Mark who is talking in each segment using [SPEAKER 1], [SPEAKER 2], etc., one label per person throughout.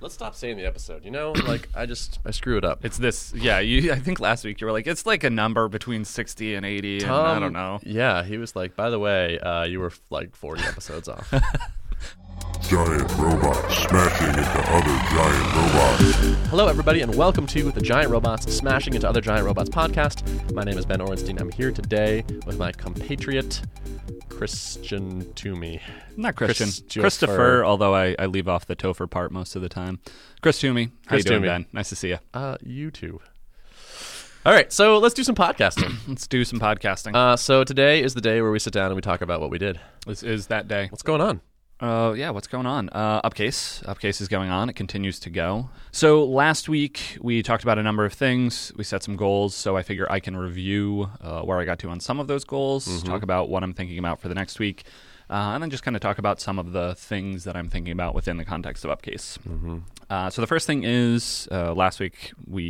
[SPEAKER 1] Let's stop saying the episode. Like I screw it up.
[SPEAKER 2] It's this. Yeah, I think last week you were like, it's like a number between 60 and 80. And I don't know.
[SPEAKER 1] Yeah, he was like, by the way, you were like 40 episodes off.
[SPEAKER 3] Giant robots smashing into other giant robots.
[SPEAKER 1] Hello, everybody, and welcome to the Giant Robots Smashing into Other Giant Robots podcast. My name is Ben Orenstein. I'm here today with my compatriot, Christian Toomey.
[SPEAKER 2] Not Christian. Christopher, although I leave off the Topher part most of the time. Chris Toomey. How you doing, Ben? Nice to see you.
[SPEAKER 1] You too. All right, so let's do some podcasting.
[SPEAKER 2] Let's do some podcasting.
[SPEAKER 1] So today is the day where we sit down and we talk about what we did.
[SPEAKER 2] This is that day.
[SPEAKER 1] What's going on?
[SPEAKER 2] Yeah, what's going on? Upcase is going on. It continues to go. So last week we talked about a number of things. We set some goals, so I figure I can review where I got to on some of those goals, talk about what I'm thinking about for the next week, and then just kind of talk about some of the things that I'm thinking about within the context of Upcase. So the first thing is last week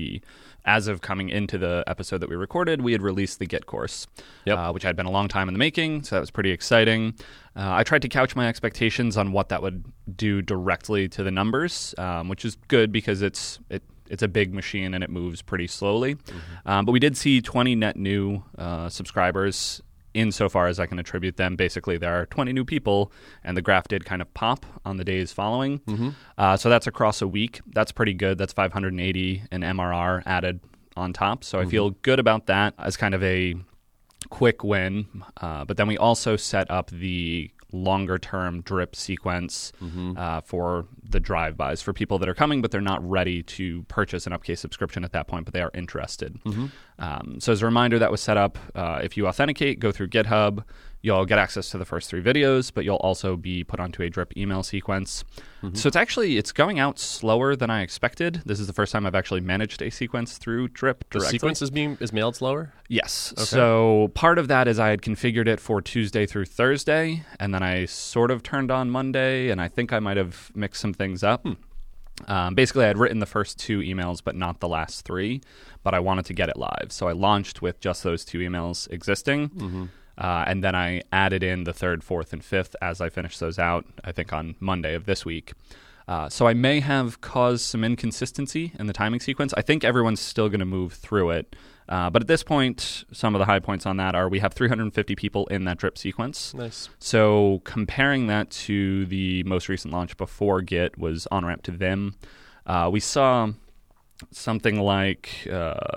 [SPEAKER 2] as of coming into the episode that we recorded, we had released the Git course, which had been a long time in the making, so that was pretty exciting. I tried to couch my expectations on what that would do directly to the numbers, which is good because it's a big machine and it moves pretty slowly. But we did see 20 net new subscribers insofar as I can attribute them. Basically, there are 20 new people, and the graph did kind of pop on the days following. So that's across a week. That's pretty good. That's 580 in MRR added on top. So I feel good about that as kind of a quick win. But then we also set up the longer-term drip sequence for the drive-bys for people that are coming, but they're not ready to purchase an Upcase subscription at that point, but they are interested. So as a reminder, that was set up. If you authenticate, go through GitHub, you'll get access to the first 3 videos, but you'll also be put onto a drip email sequence. So it's going out slower than I expected. This is the first time I've actually managed a sequence through drip directly.
[SPEAKER 1] The sequence is mailed slower?
[SPEAKER 2] Yes. Okay. So part of that is I had configured it for Tuesday through Thursday, and then I sort of turned on Monday, and I think I might have mixed some things up. Basically, I had written the first 2 emails, but not the last 3, but I wanted to get it live. So I launched with just those 2 emails existing, and then I added in the 3rd, 4th, and 5th as I finished those out, I think on Monday of this week. So I may have caused some inconsistency in the timing sequence. I think everyone's still going to move through it. But at this point, some of the high points on that are we have 350 people in that drip sequence.
[SPEAKER 1] Nice.
[SPEAKER 2] So comparing that to the most recent launch before Git was on-ramp to Vim. We saw something like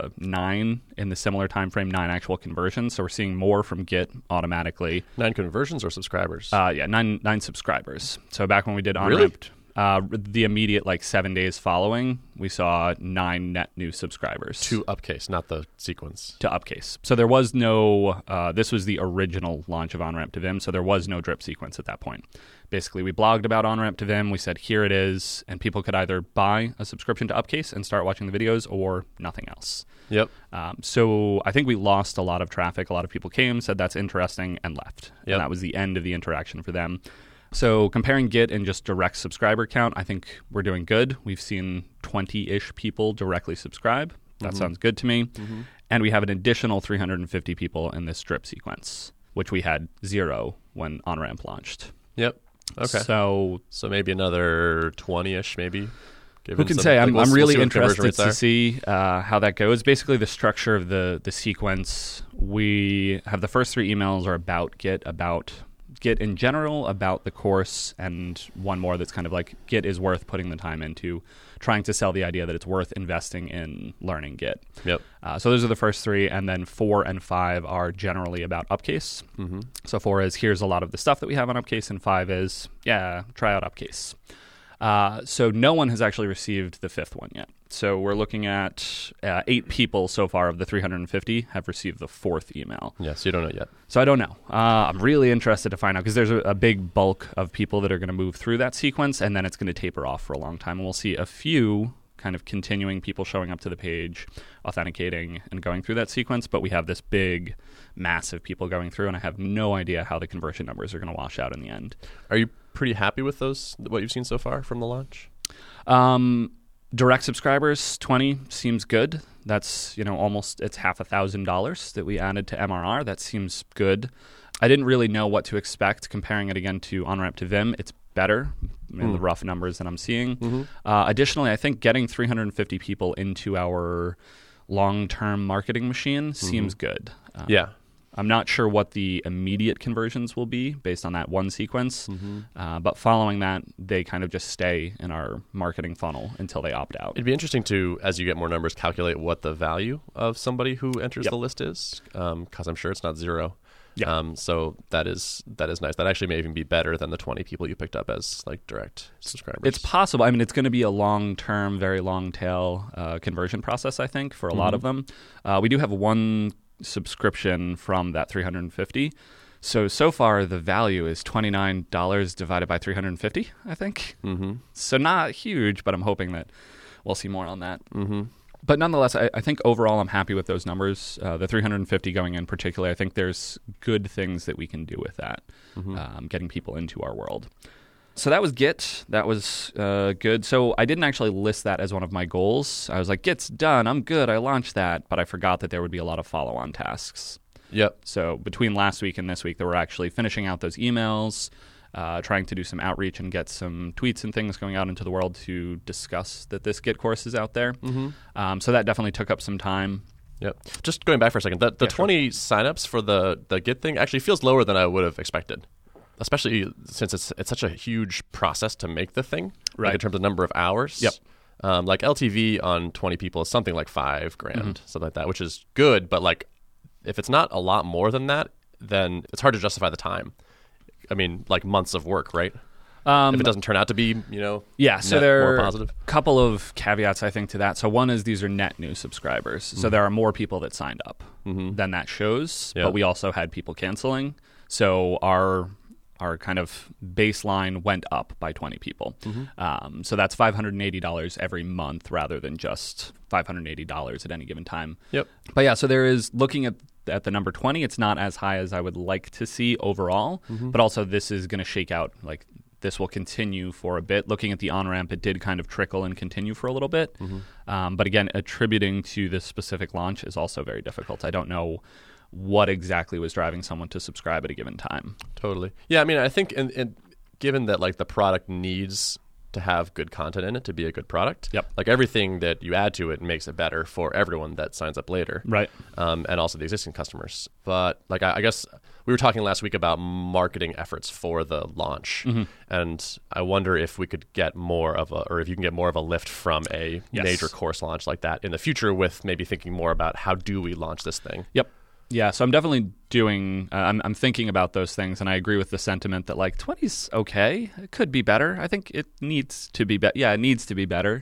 [SPEAKER 2] 9 in the similar time frame, 9 actual conversions. So we're seeing more from Git automatically.
[SPEAKER 1] 9 conversions or subscribers?
[SPEAKER 2] 9 subscribers. So back when we did on-ramp, the immediate 7 days following, we saw 9 net new subscribers.
[SPEAKER 1] To Upcase, not the sequence.
[SPEAKER 2] To Upcase. So there was no, this was the original launch of on-ramp to Vim, so there was no drip sequence at that point. Basically, we blogged about on-ramp to Vim, we said, here it is, and people could either buy a subscription to Upcase and start watching the videos or nothing else.
[SPEAKER 1] Yep.
[SPEAKER 2] So I think we lost a lot of traffic. A lot of people came, said that's interesting, and left.
[SPEAKER 1] Yep.
[SPEAKER 2] And that was the end of the interaction for them. So comparing Git and just direct subscriber count, I think we're doing good. We've seen 20-ish people directly subscribe. That sounds good to me. And we have an additional 350 people in this drip sequence, which we had 0 when on-ramp launched.
[SPEAKER 1] Yep. Okay.
[SPEAKER 2] So
[SPEAKER 1] maybe another 20-ish, maybe.
[SPEAKER 2] Who can say? I'm really interested to see how that goes. Basically, the structure of the sequence, we have the first 3 emails are about Git in general, about the course, and one more that's kind of like Git is worth putting the time into, trying to sell the idea that it's worth investing in learning Git.
[SPEAKER 1] Yep.
[SPEAKER 2] So those are the first 3, and then 4 and 5 are generally about Upcase. So 4 is, here's a lot of the stuff that we have on Upcase, and 5 is, try out Upcase. So no one has actually received the 5th one yet. So we're looking at 8 people so far of the 350 have received the 4th email.
[SPEAKER 1] Yeah, so you don't know yet.
[SPEAKER 2] So I don't know. I'm really interested to find out because there's a big bulk of people that are going to move through that sequence, and then it's going to taper off for a long time. And we'll see a few kind of continuing people showing up to the page, authenticating, and going through that sequence. But we have this big mass of people going through, and I have no idea how the conversion numbers are going to wash out in the end.
[SPEAKER 1] Are you pretty happy with what you've seen so far from the launch?
[SPEAKER 2] Direct subscribers, 20 seems good. That's, almost, it's $1,000 that we added to MRR. That seems good. I didn't really know what to expect comparing it again to on-ramp to Vim. It's better, in the rough numbers that I'm seeing. Additionally, I think getting 350 people into our long-term marketing machine seems good.
[SPEAKER 1] Yeah.
[SPEAKER 2] I'm not sure what the immediate conversions will be based on that one sequence, but following that, they kind of just stay in our marketing funnel until they opt out.
[SPEAKER 1] It'd be interesting to, as you get more numbers, calculate what the value of somebody who enters the list is, because I'm sure it's not zero.
[SPEAKER 2] Yeah.
[SPEAKER 1] So that is nice. That actually may even be better than the 20 people you picked up as like direct subscribers.
[SPEAKER 2] It's possible. I mean, it's going to be a long-term, very long-tail conversion process, I think, for a lot of them. We do have one subscription from that 350. So far, the value is $29 divided by 350, I think. So not huge, but I'm hoping that we'll see more on that. But nonetheless, I think overall I'm happy with those numbers. The 350 going in particular, I think there's good things that we can do with that, getting people into our world. So that was Git. That was good. So I didn't actually list that as one of my goals. I was like, Git's done. I'm good. I launched that. But I forgot that there would be a lot of follow-on tasks.
[SPEAKER 1] Yep.
[SPEAKER 2] So between last week and this week, there were actually finishing out those emails, trying to do some outreach and get some tweets and things going out into the world to discuss that this Git course is out there. So that definitely took up some time.
[SPEAKER 1] Yep. Just going back for a second, the 20 signups for the Git thing actually feels lower than I would have expected. Especially since it's such a huge process to make the thing, like in terms of number of hours.
[SPEAKER 2] Yep.
[SPEAKER 1] Like LTV on 20 people is something like $5,000, something like that, which is good. But like, if it's not a lot more than that, then it's hard to justify the time. I mean, like months of work, right? If it doesn't turn out to be,
[SPEAKER 2] So there
[SPEAKER 1] more
[SPEAKER 2] are
[SPEAKER 1] positive.
[SPEAKER 2] a couple of caveats, I think, to that. So one is these are net new subscribers. So there are more people that signed up than that shows.
[SPEAKER 1] Yeah.
[SPEAKER 2] But we also had people canceling. So our kind of baseline went up by 20 people. So that's $580 every month rather than just $580 at any given time.
[SPEAKER 1] Yep.
[SPEAKER 2] But yeah, so there is, looking at the number 20, it's not as high as I would like to see overall, but also this is going to shake out, like this will continue for a bit. Looking at the on-ramp, it did kind of trickle and continue for a little bit. But again, attributing to this specific launch is also very difficult. I don't know what exactly was driving someone to subscribe at a given time.
[SPEAKER 1] Totally. Yeah, I mean, I think given that like the product needs to have good content in it to be a good product, like everything that you add to it makes it better for everyone that signs up later.
[SPEAKER 2] Right.
[SPEAKER 1] And also the existing customers. But like I guess we were talking last week about marketing efforts for the launch. And I wonder if we could get more of or if you can get more of a lift from a major course launch like that in the future, with maybe thinking more about how do we launch this thing.
[SPEAKER 2] Yep. Yeah, so I'm definitely doing, I'm thinking about those things, and I agree with the sentiment that like 20's okay. It could be better. I think it needs to be better. Yeah, it needs to be better.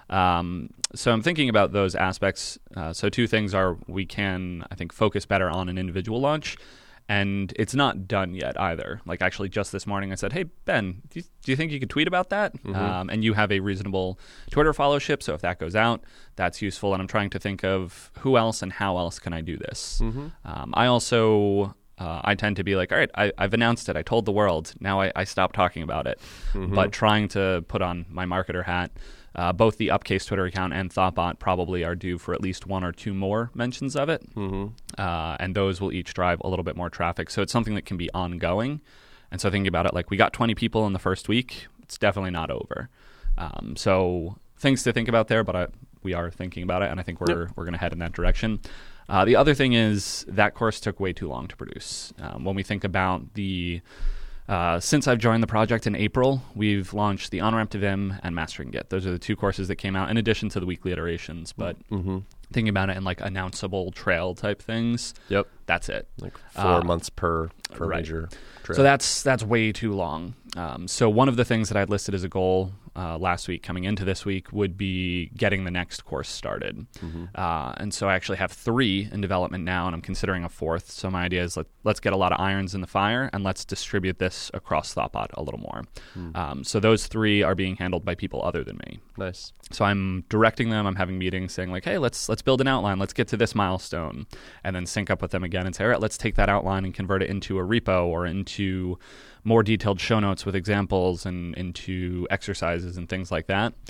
[SPEAKER 2] So I'm thinking about those aspects. So two things are, we can, I think, focus better on an individual launch, and it's not done yet either. Like actually just this morning I said, hey, Ben, do you think you could tweet about that? And you have a reasonable Twitter followership, so if that goes out, that's useful. And I'm trying to think of who else and how else can I do this. I also, I tend to be like, all right, I've announced it. I told the world. Now I stopped talking about it. But trying to put on my marketer hat, both the Upcase Twitter account and Thoughtbot probably are due for at least one or two more mentions of it. And those will each drive a little bit more traffic. So it's something that can be ongoing. And so thinking about it, like we got 20 people in the first week. It's definitely not over. So things to think about there, but we are thinking about it. And I think we're going to head in that direction. The other thing is that course took way too long to produce. When we think about the... since I've joined the project in April, we've launched the On-Ramp to Vim and Mastering Git. Those are the two courses that came out in addition to the weekly iterations. But thinking about it in like announceable trail type things, that's it.
[SPEAKER 1] Like 4 months per major trail.
[SPEAKER 2] So that's way too long. So one of the things that I'd listed as a goal last week coming into this week would be getting the next course started. And so I actually have 3 in development now, and I'm considering a 4th. So my idea is let's get a lot of irons in the fire, and let's distribute this across Thoughtbot a little more. So those 3 are being handled by people other than me.
[SPEAKER 1] Nice.
[SPEAKER 2] So I'm directing them. I'm having meetings saying like, hey, let's build an outline. Let's get to this milestone, and then sync up with them again and say, all right, let's take that outline and convert it into a repo or into more detailed show notes with examples and into exercises and things like that.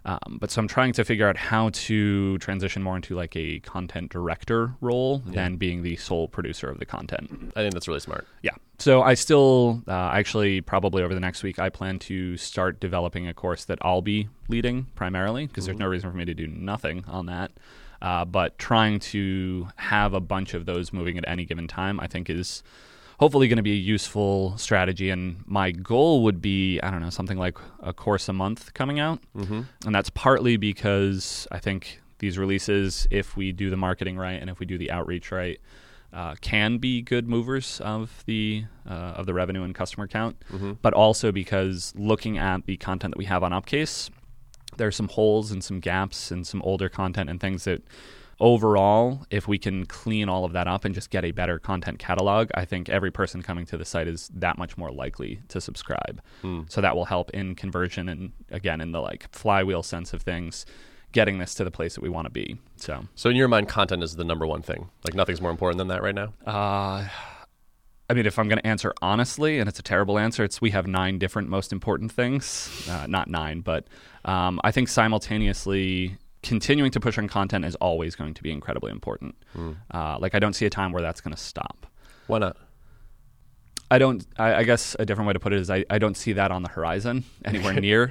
[SPEAKER 2] But so I'm trying to figure out how to transition more into like a content director role than being the sole producer of the content.
[SPEAKER 1] I think that's really smart.
[SPEAKER 2] Yeah. So I still, actually, probably over the next week, I plan to start developing a course that I'll be leading primarily, because there's no reason for me to do nothing on that. But trying to have a bunch of those moving at any given time, I think is hopefully going to be a useful strategy. And my goal would be, I don't know, something like a course a month coming out. And that's partly because I think these releases, if we do the marketing right and if we do the outreach right, can be good movers of the revenue and customer count, but also because looking at the content that we have on Upcase, there are some holes and some gaps and some older content and things that overall, if we can clean all of that up and just get a better content catalog, I think every person coming to the site is that much more likely to subscribe. So that will help in conversion and, again, in the like flywheel sense of things, getting this to the place that we want to be. So
[SPEAKER 1] in your mind, content is the number one thing. Like nothing's more important than that right now?
[SPEAKER 2] I mean, if I'm going to answer honestly, and it's a terrible answer, we have 9 different most important things. Not 9, but I think simultaneously continuing to push on content is always going to be incredibly important. Like I don't see a time where that's going to stop.
[SPEAKER 1] Why not?
[SPEAKER 2] I guess a different way to put it is I don't see that on the horizon anywhere near.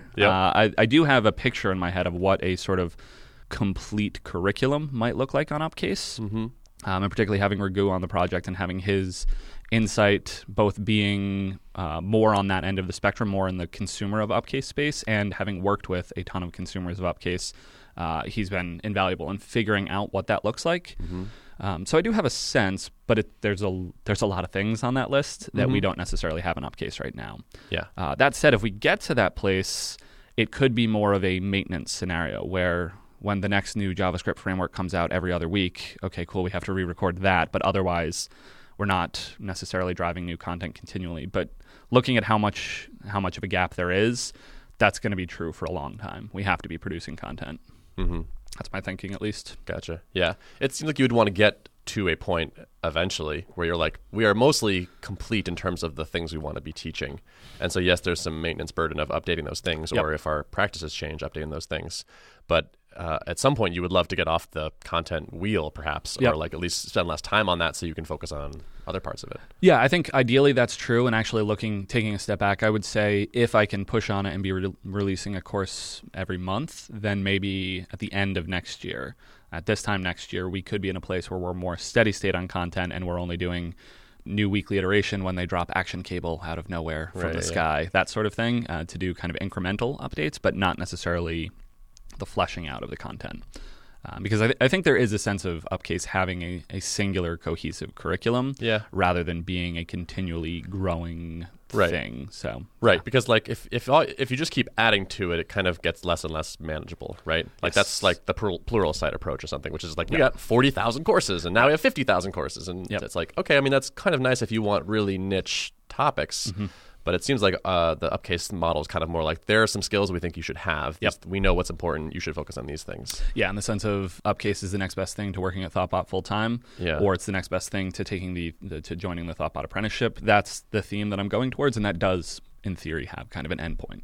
[SPEAKER 2] I do have a picture in my head of what a sort of complete curriculum might look like on Upcase. And particularly having Raghu on the project and having his insight both being more on that end of the spectrum, more in the consumer of Upcase space, and having worked with a ton of consumers of Upcase, he's been invaluable in figuring out what that looks like. So I do have a sense, but there's a lot of things on that list that we don't necessarily have in Upcase right now. That said, if we get to that place, it could be more of a maintenance scenario where when the next new JavaScript framework comes out every other week, okay, cool, we have to re-record that, but otherwise we're not necessarily driving new content continually. But looking at how much of a gap there is, that's going to be true for a long time. We have to be producing content. That's my thinking, at least.
[SPEAKER 1] Gotcha. Yeah. It seems like you would want to get to a point eventually where you're like, we are mostly complete in terms of the things we want to be teaching. And so, yes, there's some maintenance burden of updating those things, or if our practices change, updating those things. But at some point, you would love to get off the content wheel, perhaps, or like at least spend less time on that so you can focus on other parts of it.
[SPEAKER 2] Yeah, I think ideally that's true. And actually taking a step back, I would say if I can push on it and be releasing a course every month, then maybe at the end of next year, at this time next year, we could be in a place where we're more steady state on content and we're only doing new weekly iteration when they drop Action Cable out of nowhere from the sky, that sort of thing, to do kind of incremental updates, but not necessarily the fleshing out of the content. Because I think there is a sense of Upcase having a singular cohesive curriculum rather than being a continually growing thing. So
[SPEAKER 1] because like if you just keep adding to it, it kind of gets less and less manageable, right? Like that's like the plural site approach or something, which is like we got 40,000 courses and now we have 50,000 courses, and it's like, okay, I mean that's kind of nice if you want really niche topics. But it seems like the Upcase model is kind of more like there are some skills we think you should have. We know what's important. You should focus on these things. Yeah,
[SPEAKER 2] in the sense of Upcase is the next best thing to working at Thoughtbot full time, or it's the next best thing to taking to joining the Thoughtbot apprenticeship. That's the theme that I'm going towards, and that does, in theory, have kind of an endpoint.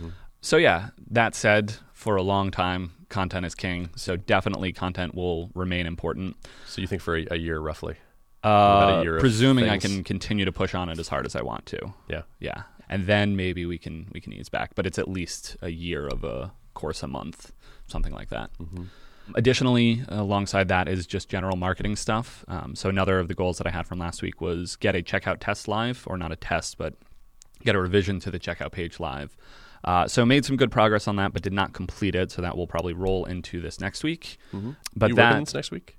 [SPEAKER 2] So yeah, that said, for a long time, content is king. So definitely, content will remain important.
[SPEAKER 1] So you think for a year, roughly?
[SPEAKER 2] Presuming I can continue to push on it as hard as I want to.
[SPEAKER 1] Yeah.
[SPEAKER 2] And then maybe we can ease back, but it's at least a year of a course a month, something like that. Additionally, alongside that is just general marketing stuff. So another of the goals that I had from last week was get a checkout test live, or not a test, but get a revision to the checkout page live. So made some good progress on that, but did not complete it. So that will probably roll into this next week.
[SPEAKER 1] But working this next week?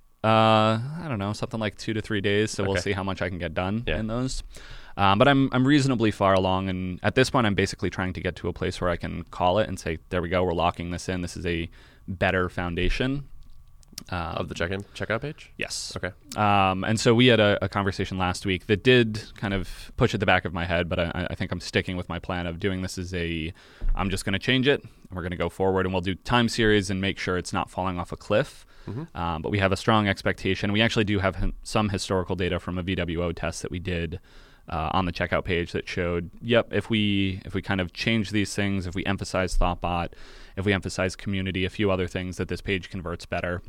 [SPEAKER 2] I don't know, something like 2 to 3 days. So we'll see how much I can get done in those. But I'm reasonably far along, and at this point, I'm basically trying to get to a place where I can call it and say, "There we go, we're locking this in. This is a better foundation."
[SPEAKER 1] Of the checkout page?
[SPEAKER 2] Yes.
[SPEAKER 1] Okay.
[SPEAKER 2] And so we had a conversation last week that did kind of push at the back of my head, but I think I'm sticking with my plan of doing this as I'm just going to change it, and we're going to go forward, and we'll do time series and make sure it's not falling off a cliff. But we have a strong expectation. We actually do have some historical data from a VWO test that we did on the checkout page that showed, yep, if we kind of change these things, if we emphasize Thoughtbot, if we emphasize community, a few other things, that this page converts better.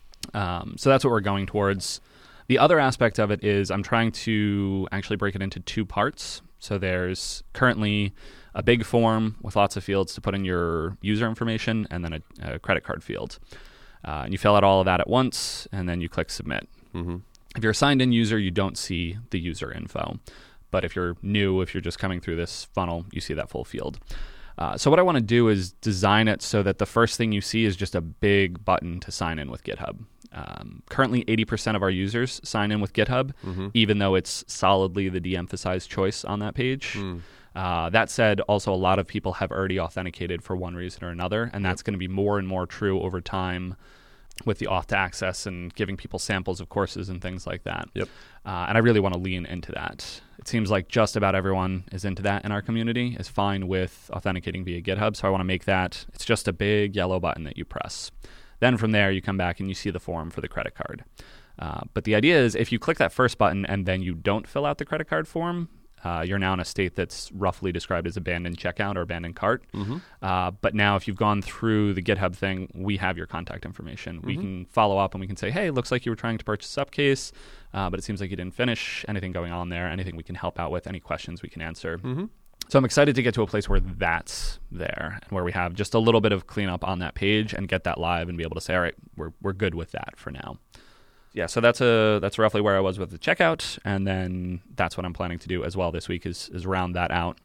[SPEAKER 2] So that's what we're going towards. The other aspect of it is I'm trying to actually break it into 2 parts. So there's currently a big form with lots of fields to put in your user information, and then a credit card field. And you fill out all of that at once, and then you click submit.
[SPEAKER 1] Mm-hmm.
[SPEAKER 2] If you're a signed-in user, you don't see the user info. But if you're new, if you're just coming through this funnel, you see that full field. So what I want to do is design it so that the first thing you see is just a big button to sign in with GitHub. Currently, 80% of our users sign in with GitHub, even though it's solidly the de-emphasized choice on that page. That said, also a lot of people have already authenticated for one reason or another, and that's going to be more and more true over time with the auth to access and giving people samples of courses and things like that.
[SPEAKER 1] Yep.
[SPEAKER 2] And I really want to lean into that. It seems like just about everyone is into that in our community, is fine with authenticating via GitHub. So I want to make that, it's just a big yellow button that you press. Then from there, you come back and you see the form for the credit card. But the idea is if you click that first button and then you don't fill out the credit card form, you're now in a state that's roughly described as abandoned checkout or abandoned cart. But now if you've gone through the GitHub thing, we have your contact information. We can follow up and we can say, hey, looks like you were trying to purchase Upcase, but it seems like you didn't finish. Anything going on there, anything we can help out with, any questions we can answer. So I'm excited to get to a place where that's there and where we have just a little bit of cleanup on that page and get that live and be able to say, all right, we're good with that for now. Yeah, so that's roughly where I was with the checkout, and then that's what I'm planning to do as well this week is round that out.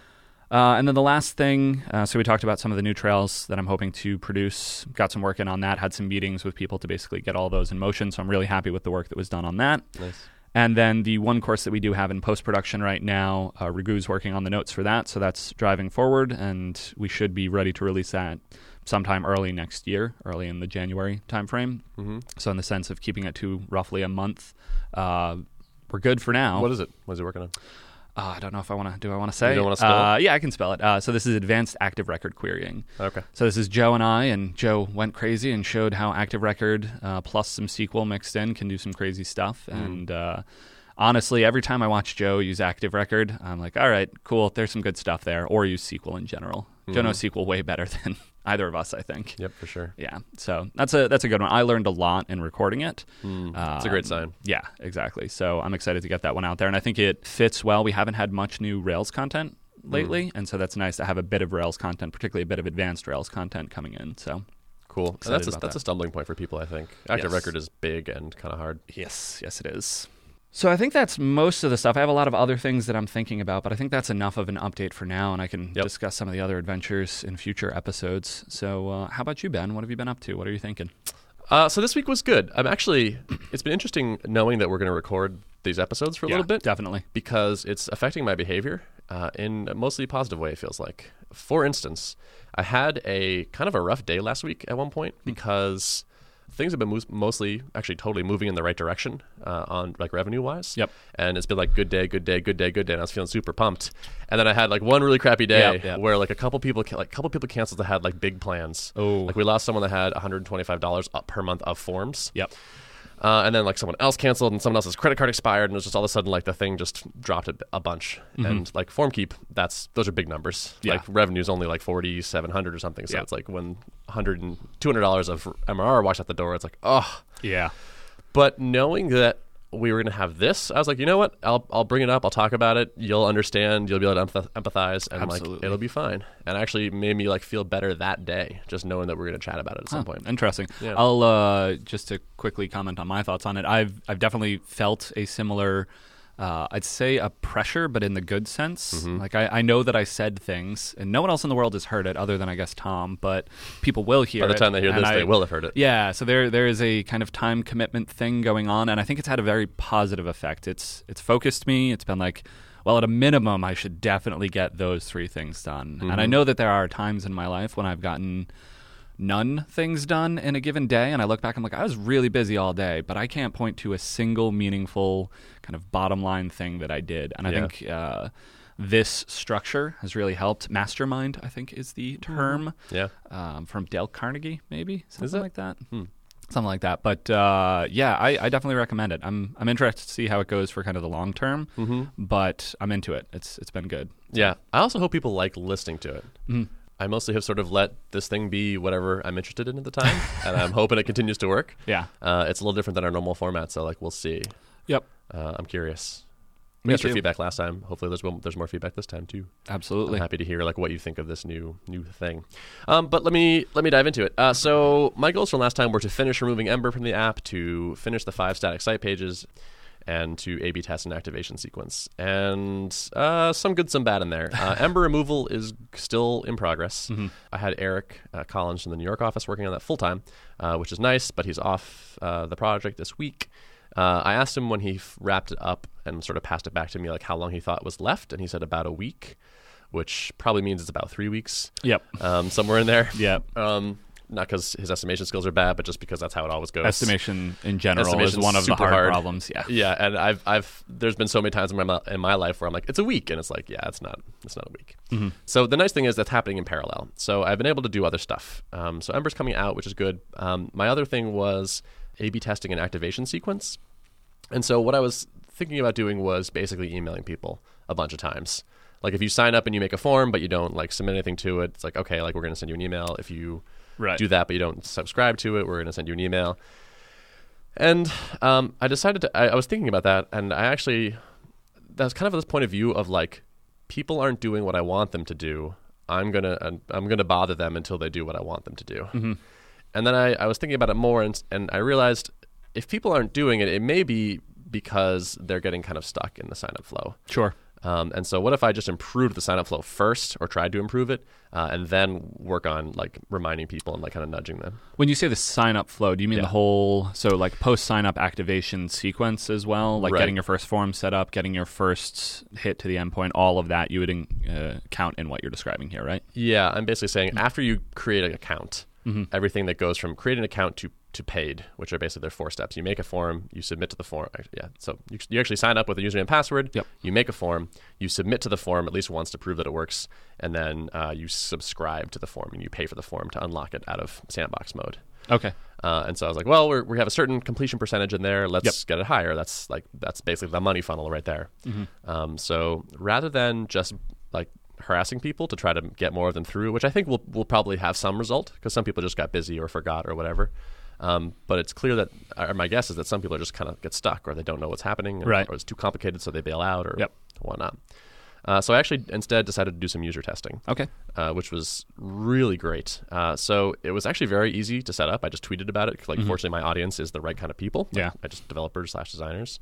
[SPEAKER 2] And then the last thing, so we talked about some of the new trails that I'm hoping to produce, got some work in on that, had some meetings with people to basically get all those in motion, so I'm really happy with the work that was done on that.
[SPEAKER 1] Nice.
[SPEAKER 2] And then the one course that we do have in post-production right now, Ragu's working on the notes for that, so that's driving forward, and we should be ready to release that sometime early next year, early in the January timeframe. So in the sense of keeping it to roughly a month, we're good for now.
[SPEAKER 1] What is it? What is he working on?
[SPEAKER 2] I don't know if I want to. Do I want to say?
[SPEAKER 1] You don't want to spell it?
[SPEAKER 2] Yeah, I can spell it. So this is advanced active record querying.
[SPEAKER 1] Okay.
[SPEAKER 2] So this is Joe and I, and Joe went crazy and showed how active record plus some SQL mixed in can do some crazy stuff. And honestly, every time I watch Joe use active record, I'm like, all right, cool. There's some good stuff there. Or use SQL in general. Joe knows SQL way better than either of us, I think.
[SPEAKER 1] Yep, for sure.
[SPEAKER 2] Yeah, so that's a good one. I learned a lot in recording it.
[SPEAKER 1] It's a great sign.
[SPEAKER 2] Yeah, exactly. So I'm excited to get that one out there, and I think it fits well. We haven't had much new Rails content lately, and so that's nice to have a bit of Rails content, particularly a bit of advanced Rails content coming in. So
[SPEAKER 1] cool. And that's a stumbling point for people, I think. Active
[SPEAKER 2] Yes.
[SPEAKER 1] record is big and kind of hard.
[SPEAKER 2] yes, it is. So I think that's most of the stuff. I have a lot of other things that I'm thinking about, but I think that's enough of an update for now, and I can discuss some of the other adventures in future episodes. So how about you, Ben? What have you been up to? What are you thinking?
[SPEAKER 1] So this week was good. It's been interesting knowing that we're going to record these episodes for a little bit.
[SPEAKER 2] Definitely.
[SPEAKER 1] Because it's affecting my behavior in a mostly positive way, it feels like. For instance, I had a kind of a rough day last week at one point because things have been mostly, actually totally moving in the right direction on like revenue-wise.
[SPEAKER 2] Yep.
[SPEAKER 1] And it's been like good day, and I was feeling super pumped. And then I had like one really crappy day where like a couple people canceled that had like big plans.
[SPEAKER 2] Oh.
[SPEAKER 1] Like we lost someone that had $125 up per month of forms.
[SPEAKER 2] Yep.
[SPEAKER 1] And then like someone else canceled and someone else's credit card expired, and it was just all of a sudden like the thing just dropped a bunch. And like FormKeep, those are big numbers.
[SPEAKER 2] Yeah.
[SPEAKER 1] Like revenue's only like $4,700 or something. So
[SPEAKER 2] Yeah.
[SPEAKER 1] it's like when $100 and $200 of MRR walked out the door, it's like, oh.
[SPEAKER 2] Yeah.
[SPEAKER 1] But knowing that we were going to have this, I was like, you know what? I'll bring it up. I'll talk about it. You'll understand. You'll be able to empathize, and
[SPEAKER 2] Absolutely.
[SPEAKER 1] like it'll be fine. And actually made me like feel better that day, just knowing that we're going to chat about it at some point.
[SPEAKER 2] Interesting.
[SPEAKER 1] Yeah.
[SPEAKER 2] I'll just to quickly comment on my thoughts on it. I've definitely felt a similar, I'd say a pressure, but in the good sense. Like I know that I said things, and no one else in the world has heard it other than I guess Tom. But people will hear it.
[SPEAKER 1] By the time they hear
[SPEAKER 2] and
[SPEAKER 1] this, they will have heard it.
[SPEAKER 2] Yeah. So there is a kind of time commitment thing going on, and I think it's had a very positive effect. It's focused me. It's been like, well, at a minimum, I should definitely get those 3 things done. And I know that there are times in my life when I've gotten none things done in a given day, and I look back, I'm like, I was really busy all day, but I can't point to a single meaningful kind of bottom line thing that I did. And I think this structure has really helped. Mastermind, I think, is the term.
[SPEAKER 1] Yeah.
[SPEAKER 2] From Dale Carnegie, maybe something like that. Something like that. But yeah, I definitely recommend it. I'm interested to see how it goes for kind of the long term, but I'm into it. It's been good.
[SPEAKER 1] Yeah. I also hope people like listening to it. I mostly have sort of let this thing be whatever I'm interested in at the time, and I'm hoping it continues to work.
[SPEAKER 2] Yeah.
[SPEAKER 1] It's a little different than our normal format, so like we'll see.
[SPEAKER 2] Yep.
[SPEAKER 1] I'm curious.
[SPEAKER 2] Me
[SPEAKER 1] We asked for
[SPEAKER 2] too.
[SPEAKER 1] feedback last time. Hopefully there's more feedback this time too.
[SPEAKER 2] Absolutely.
[SPEAKER 1] I'm happy to hear like what you think of this new thing. But let me dive into it. So my goals from last time were to finish removing Ember from the app, to finish the 5 static site pages, and to A/B test an activation sequence. And some good, some bad in there. Ember removal is still in progress. I had Eric Collins from the New York office working on that full time, which is nice, but he's off the project this week. I asked him when he wrapped it up and sort of passed it back to me, like how long he thought was left, and he said about a week, which probably means it's about 3 weeks.
[SPEAKER 2] Yep.
[SPEAKER 1] Somewhere in there.
[SPEAKER 2] Yep.
[SPEAKER 1] Not because his estimation skills are bad, but just because that's how it always goes.
[SPEAKER 2] Estimation in general is
[SPEAKER 1] Estimation's
[SPEAKER 2] one of the
[SPEAKER 1] super
[SPEAKER 2] hard
[SPEAKER 1] hard.
[SPEAKER 2] problems. Yeah.
[SPEAKER 1] Yeah, and I've there's been so many times in my life where I'm like, it's a week, and it's like, yeah, it's not a week. So the nice thing is that's happening in parallel. So I've been able to do other stuff. So Ember's coming out, which is good. My other thing was A/B testing an activation sequence. And so what I was thinking about doing was basically emailing people a bunch of times. Like if you sign up and you make a form, but you don't like submit anything to it, it's like, okay, like we're going to send you an email. If you do that, but you don't subscribe to it, we're going to send you an email. And I decided I was thinking about that, and I actually, that's kind of this point of view of like, people aren't doing what I want them to do. I'm gonna bother them until they do what I want them to do. And then I was thinking about it more, and I realized if people aren't doing it, it may be because they're getting kind of stuck in the sign-up flow.
[SPEAKER 2] Sure.
[SPEAKER 1] And so what if I just improved the sign-up flow first, or tried to improve it, and then work on like reminding people and like kind of nudging them?
[SPEAKER 2] When you say the sign-up flow, do you mean the whole, so like post-sign-up activation sequence as well? Like getting your first form set up, getting your first hit to the endpoint, all of that you would count in what you're describing here, right?
[SPEAKER 1] Yeah, I'm basically saying after you create an account, everything that goes from create an account to paid, which are basically their 4 steps. You make a form, you submit to the form. Yeah, so you actually sign up with a username and password.
[SPEAKER 2] Yep.
[SPEAKER 1] You make a form, you submit to the form at least once to prove that it works, and then you subscribe to the form and you pay for the form to unlock it out of sandbox mode.
[SPEAKER 2] Okay.
[SPEAKER 1] And so I was like, well, we have a certain completion percentage in there. Let's get it higher. That's basically the money funnel right there. So rather than just like harassing people to try to get more of them through, which I think will probably have some result because some people just got busy or forgot or whatever. But it's clear that, or my guess is that some people just kind of get stuck, or they don't know what's happening, or it's too complicated, so they bail out or whatnot. So I actually instead decided to do some user testing, which was really great. So it was actually very easy to set up. I just tweeted about it. Like, fortunately, my audience is the right kind of people. Like, I just developers/designers,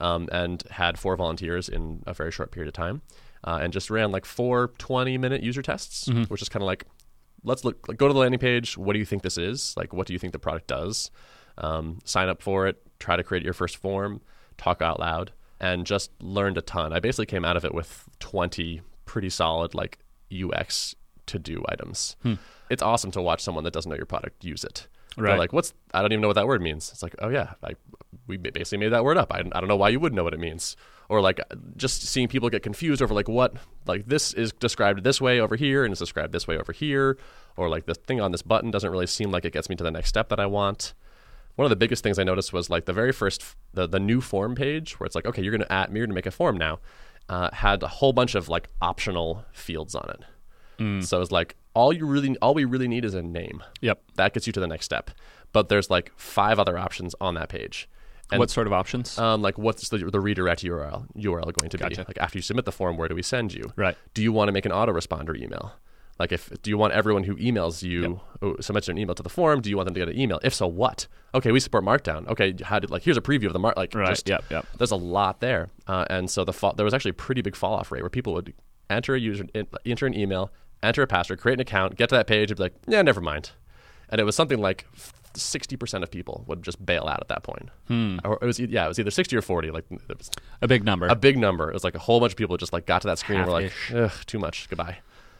[SPEAKER 1] and had 4 volunteers in a very short period of time, and just ran like 4 20-minute user tests, which is kind of like, let's look, like, go to the landing page. What do you think this is? Like, what do you think the product does? Sign up for it. Try to create your first form. Talk out loud. And just learned a ton. I basically came out of it with 20 pretty solid like UX to-do items. It's awesome to watch someone that doesn't know your product use it. They're like, I don't even know what that word means. It's like, oh yeah, we basically made that word up. I don't know why you would know what it means. Or like just seeing people get confused over like what, like this is described this way over here and it's described this way over here. Or like the thing on this button doesn't really seem like it gets me to the next step that I want. One of the biggest things I noticed was like the very first, the new form page where it's like, okay, you're going to make a form now, had a whole bunch of like optional fields on it. So it's like, all we really need is a name. Yep. That gets you to the next step. But there's like 5 other options on that page. And,
[SPEAKER 2] what sort of options?
[SPEAKER 1] Like what's the redirect URL going to be? Like after you submit the form, where do we send you? Right. Do you want to make an autoresponder email? Like do you want everyone who emails you, submits an email to the form, do you want them to get an email? If so, what? Okay, we support Markdown. Okay, here's a preview of the there's a lot there. And so there was actually a pretty big fall off rate where people would enter an email, enter a password, create an account, get to that page, and be like, yeah, never mind. And it was something like 60% of people would just bail out at that point. Or it was either 60 or 40. Like it was
[SPEAKER 2] a big number.
[SPEAKER 1] A big number. It was like a whole bunch of people just like got to that screen and were like, ugh, too much. Goodbye.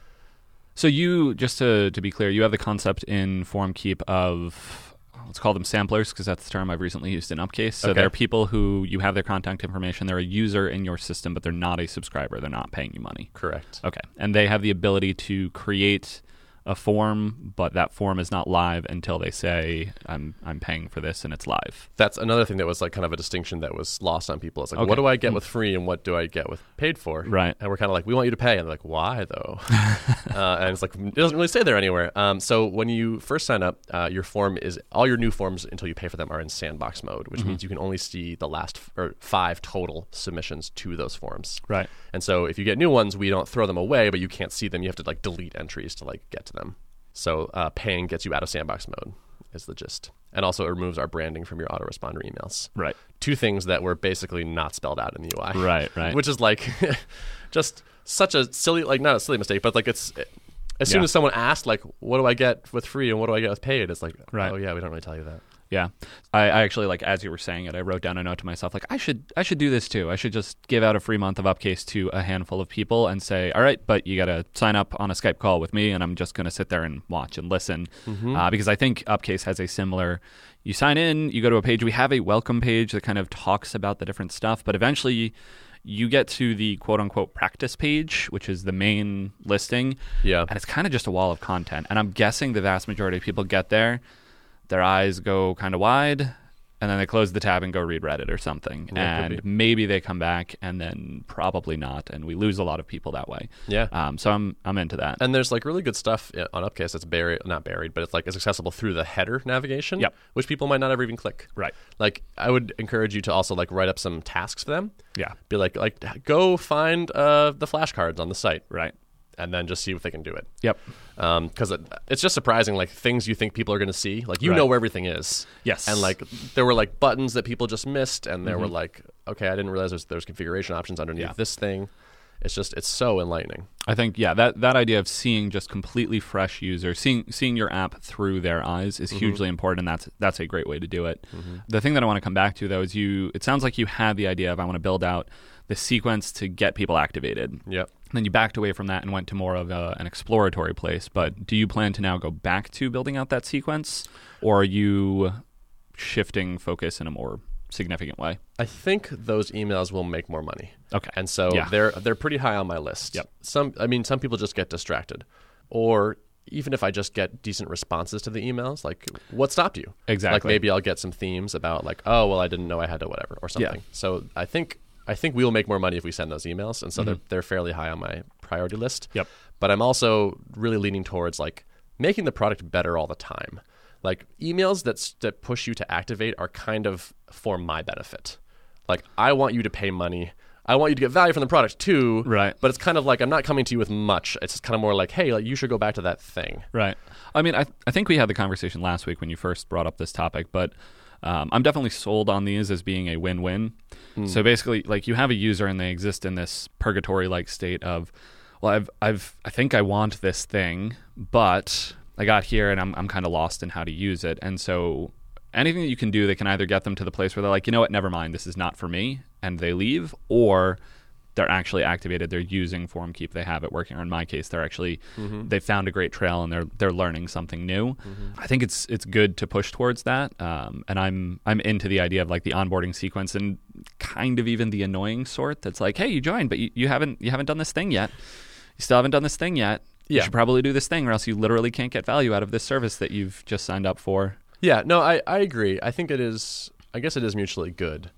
[SPEAKER 2] So you, just to be clear, you have the concept in FormKeep of, let's call them samplers, because that's the term I've recently used in Upcase. So they're people who you have their contact information. They're a user in your system, but they're not a subscriber. They're not paying you money.
[SPEAKER 1] Correct.
[SPEAKER 2] Okay. And they have the ability to create a form, but that form is not live until they say I'm paying for this and it's live.
[SPEAKER 1] That's another thing that was like kind of a distinction that was lost on people. It's like,
[SPEAKER 2] Okay.
[SPEAKER 1] what do I get with free and what do I get with paid for?
[SPEAKER 2] Right.
[SPEAKER 1] And we're kind of like, we want you to pay. And they're like, why though? And it's like, it doesn't really say there anywhere. So when you first sign up, your form is, all your new forms until you pay for them are in sandbox mode, which means you can only see the last 5 total submissions to those forms.
[SPEAKER 2] Right.
[SPEAKER 1] And so if you get new ones, we don't throw them away, but you can't see them. You have to like delete entries to like get to them. So paying gets you out of sandbox mode is the gist. And also it removes our branding from your autoresponder emails.
[SPEAKER 2] Right.
[SPEAKER 1] 2 things that were basically not spelled out in the UI.
[SPEAKER 2] Right.
[SPEAKER 1] Which is like just such a silly, like not a silly mistake, but like it's as soon
[SPEAKER 2] Yeah.
[SPEAKER 1] as someone asked like, what do I get with free and what do I get with paid? It's like,
[SPEAKER 2] Right.
[SPEAKER 1] oh yeah, we don't really tell you that.
[SPEAKER 2] Yeah. I actually, like, as you were saying it, I wrote down a note to myself, like, I should do this too. I should just give out a free month of Upcase to a handful of people and say, all right, but you got to sign up on a Skype call with me, and I'm just going to sit there and watch and listen. Because I think Upcase has a similar, you sign in, you go to a page. We have a welcome page that kind of talks about the different stuff, but eventually you get to the quote-unquote practice page, which is the main listing,
[SPEAKER 1] Yeah.
[SPEAKER 2] and it's kind of just a wall of content. And I'm guessing the vast majority of people get there, their eyes go kind of wide, and then they close the tab and go read Reddit or something.
[SPEAKER 1] Yeah, could
[SPEAKER 2] and maybe they come back, and then probably not, and we lose a lot of people that way.
[SPEAKER 1] Yeah.
[SPEAKER 2] So I'm into that.
[SPEAKER 1] And there's like really good stuff on Upcase that's not buried, but it's like it's accessible through the header navigation,
[SPEAKER 2] Yep.
[SPEAKER 1] which people might not ever even click.
[SPEAKER 2] Right.
[SPEAKER 1] Like I would encourage you to also like write up some tasks for them.
[SPEAKER 2] Yeah.
[SPEAKER 1] Be like go find the flashcards on the site,
[SPEAKER 2] Right.
[SPEAKER 1] and then just see if they can do it.
[SPEAKER 2] Yep.
[SPEAKER 1] Because it's just surprising, like things you think people are going to see, like you
[SPEAKER 2] Right.
[SPEAKER 1] know where everything is.
[SPEAKER 2] Yes.
[SPEAKER 1] And like there were like buttons that people just missed, and there were
[SPEAKER 2] Mm-hmm.
[SPEAKER 1] like, okay, I didn't realize there's configuration options underneath
[SPEAKER 2] Yeah.
[SPEAKER 1] this thing. It's so enlightening.
[SPEAKER 2] I think, yeah, that idea of seeing just completely fresh users, seeing your app through their eyes is hugely important, and that's a great way to do it. The thing that I want to come back to, though, is it sounds like you had the idea of, I want to build out the sequence to get people activated.
[SPEAKER 1] Yep.
[SPEAKER 2] And then you backed away from that and went to more of an exploratory place. But do you plan to now go back to building out that sequence, or are you shifting focus in a more significant way?
[SPEAKER 1] I think those emails will make more money.
[SPEAKER 2] Okay.
[SPEAKER 1] And so
[SPEAKER 2] Yeah.
[SPEAKER 1] they're pretty high on my list.
[SPEAKER 2] Yep.
[SPEAKER 1] Some people just get distracted. Or even if I just get decent responses to the emails, like what stopped you?
[SPEAKER 2] Exactly.
[SPEAKER 1] Like maybe I'll get some themes about like, oh, well, I didn't know I had to whatever or something.
[SPEAKER 2] Yeah.
[SPEAKER 1] So I think we will make more money if we send those emails. And so they're fairly high on my priority list.
[SPEAKER 2] Yep.
[SPEAKER 1] But I'm also really leaning towards like making the product better all the time. Like emails that push you to activate are kind of for my benefit. Like I want you to pay money. I want you to get value from the product too.
[SPEAKER 2] Right.
[SPEAKER 1] But it's kind of like I'm not coming to you with much. It's just kind of more like, hey, like you should go back to that thing.
[SPEAKER 2] Right. I mean, I think we had the conversation last week when you first brought up this topic, but I'm definitely sold on these as being a win-win. So basically, like you have a user and they exist in this purgatory-like state of, well, I think I want this thing, but I got here and I'm kind of lost in how to use it. And so anything that you can do that can either get them to the place where they're like, you know what, never mind, this is not for me, and they leave, or they're actually activated, they're using FormKeep, they have it working, or in my case, they're actually they found a great trail and they're learning something new. I think it's good to push towards that, and I'm into the idea of like the onboarding sequence and kind of even the annoying sort that's like, hey, you joined, but you haven't done this thing yet. You still haven't done this thing yet. You
[SPEAKER 1] Yeah.
[SPEAKER 2] should probably do this thing, or else you literally can't get value out of this service that you've just signed up for.
[SPEAKER 1] Yeah, no, I agree. I think I guess it is mutually good.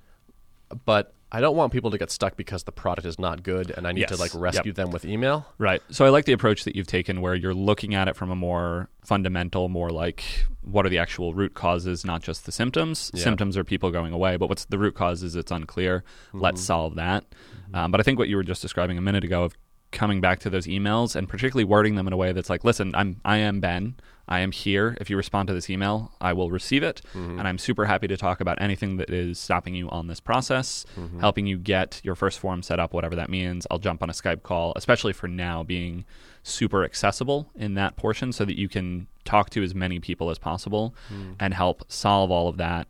[SPEAKER 1] But I don't want people to get stuck because the product is not good and I need to
[SPEAKER 2] Yes.
[SPEAKER 1] like rescue them with email.
[SPEAKER 2] Right. So I like the approach that you've taken where you're looking at it from a more fundamental, more like what are the actual root causes, not just the symptoms.
[SPEAKER 1] Yeah.
[SPEAKER 2] Symptoms are people going away, but what's the root causes? It's unclear. Let's solve that. But I think what you were just describing a minute ago of coming back to those emails and particularly wording them in a way that's like, listen, I am Ben. I am here. If you respond to this email, I will receive it. And I'm super happy to talk about anything that is stopping you on this process, helping you get your first form set up, whatever that means. I'll jump on a Skype call, especially for now being super accessible in that portion so that you can talk to as many people as possible and help solve all of that.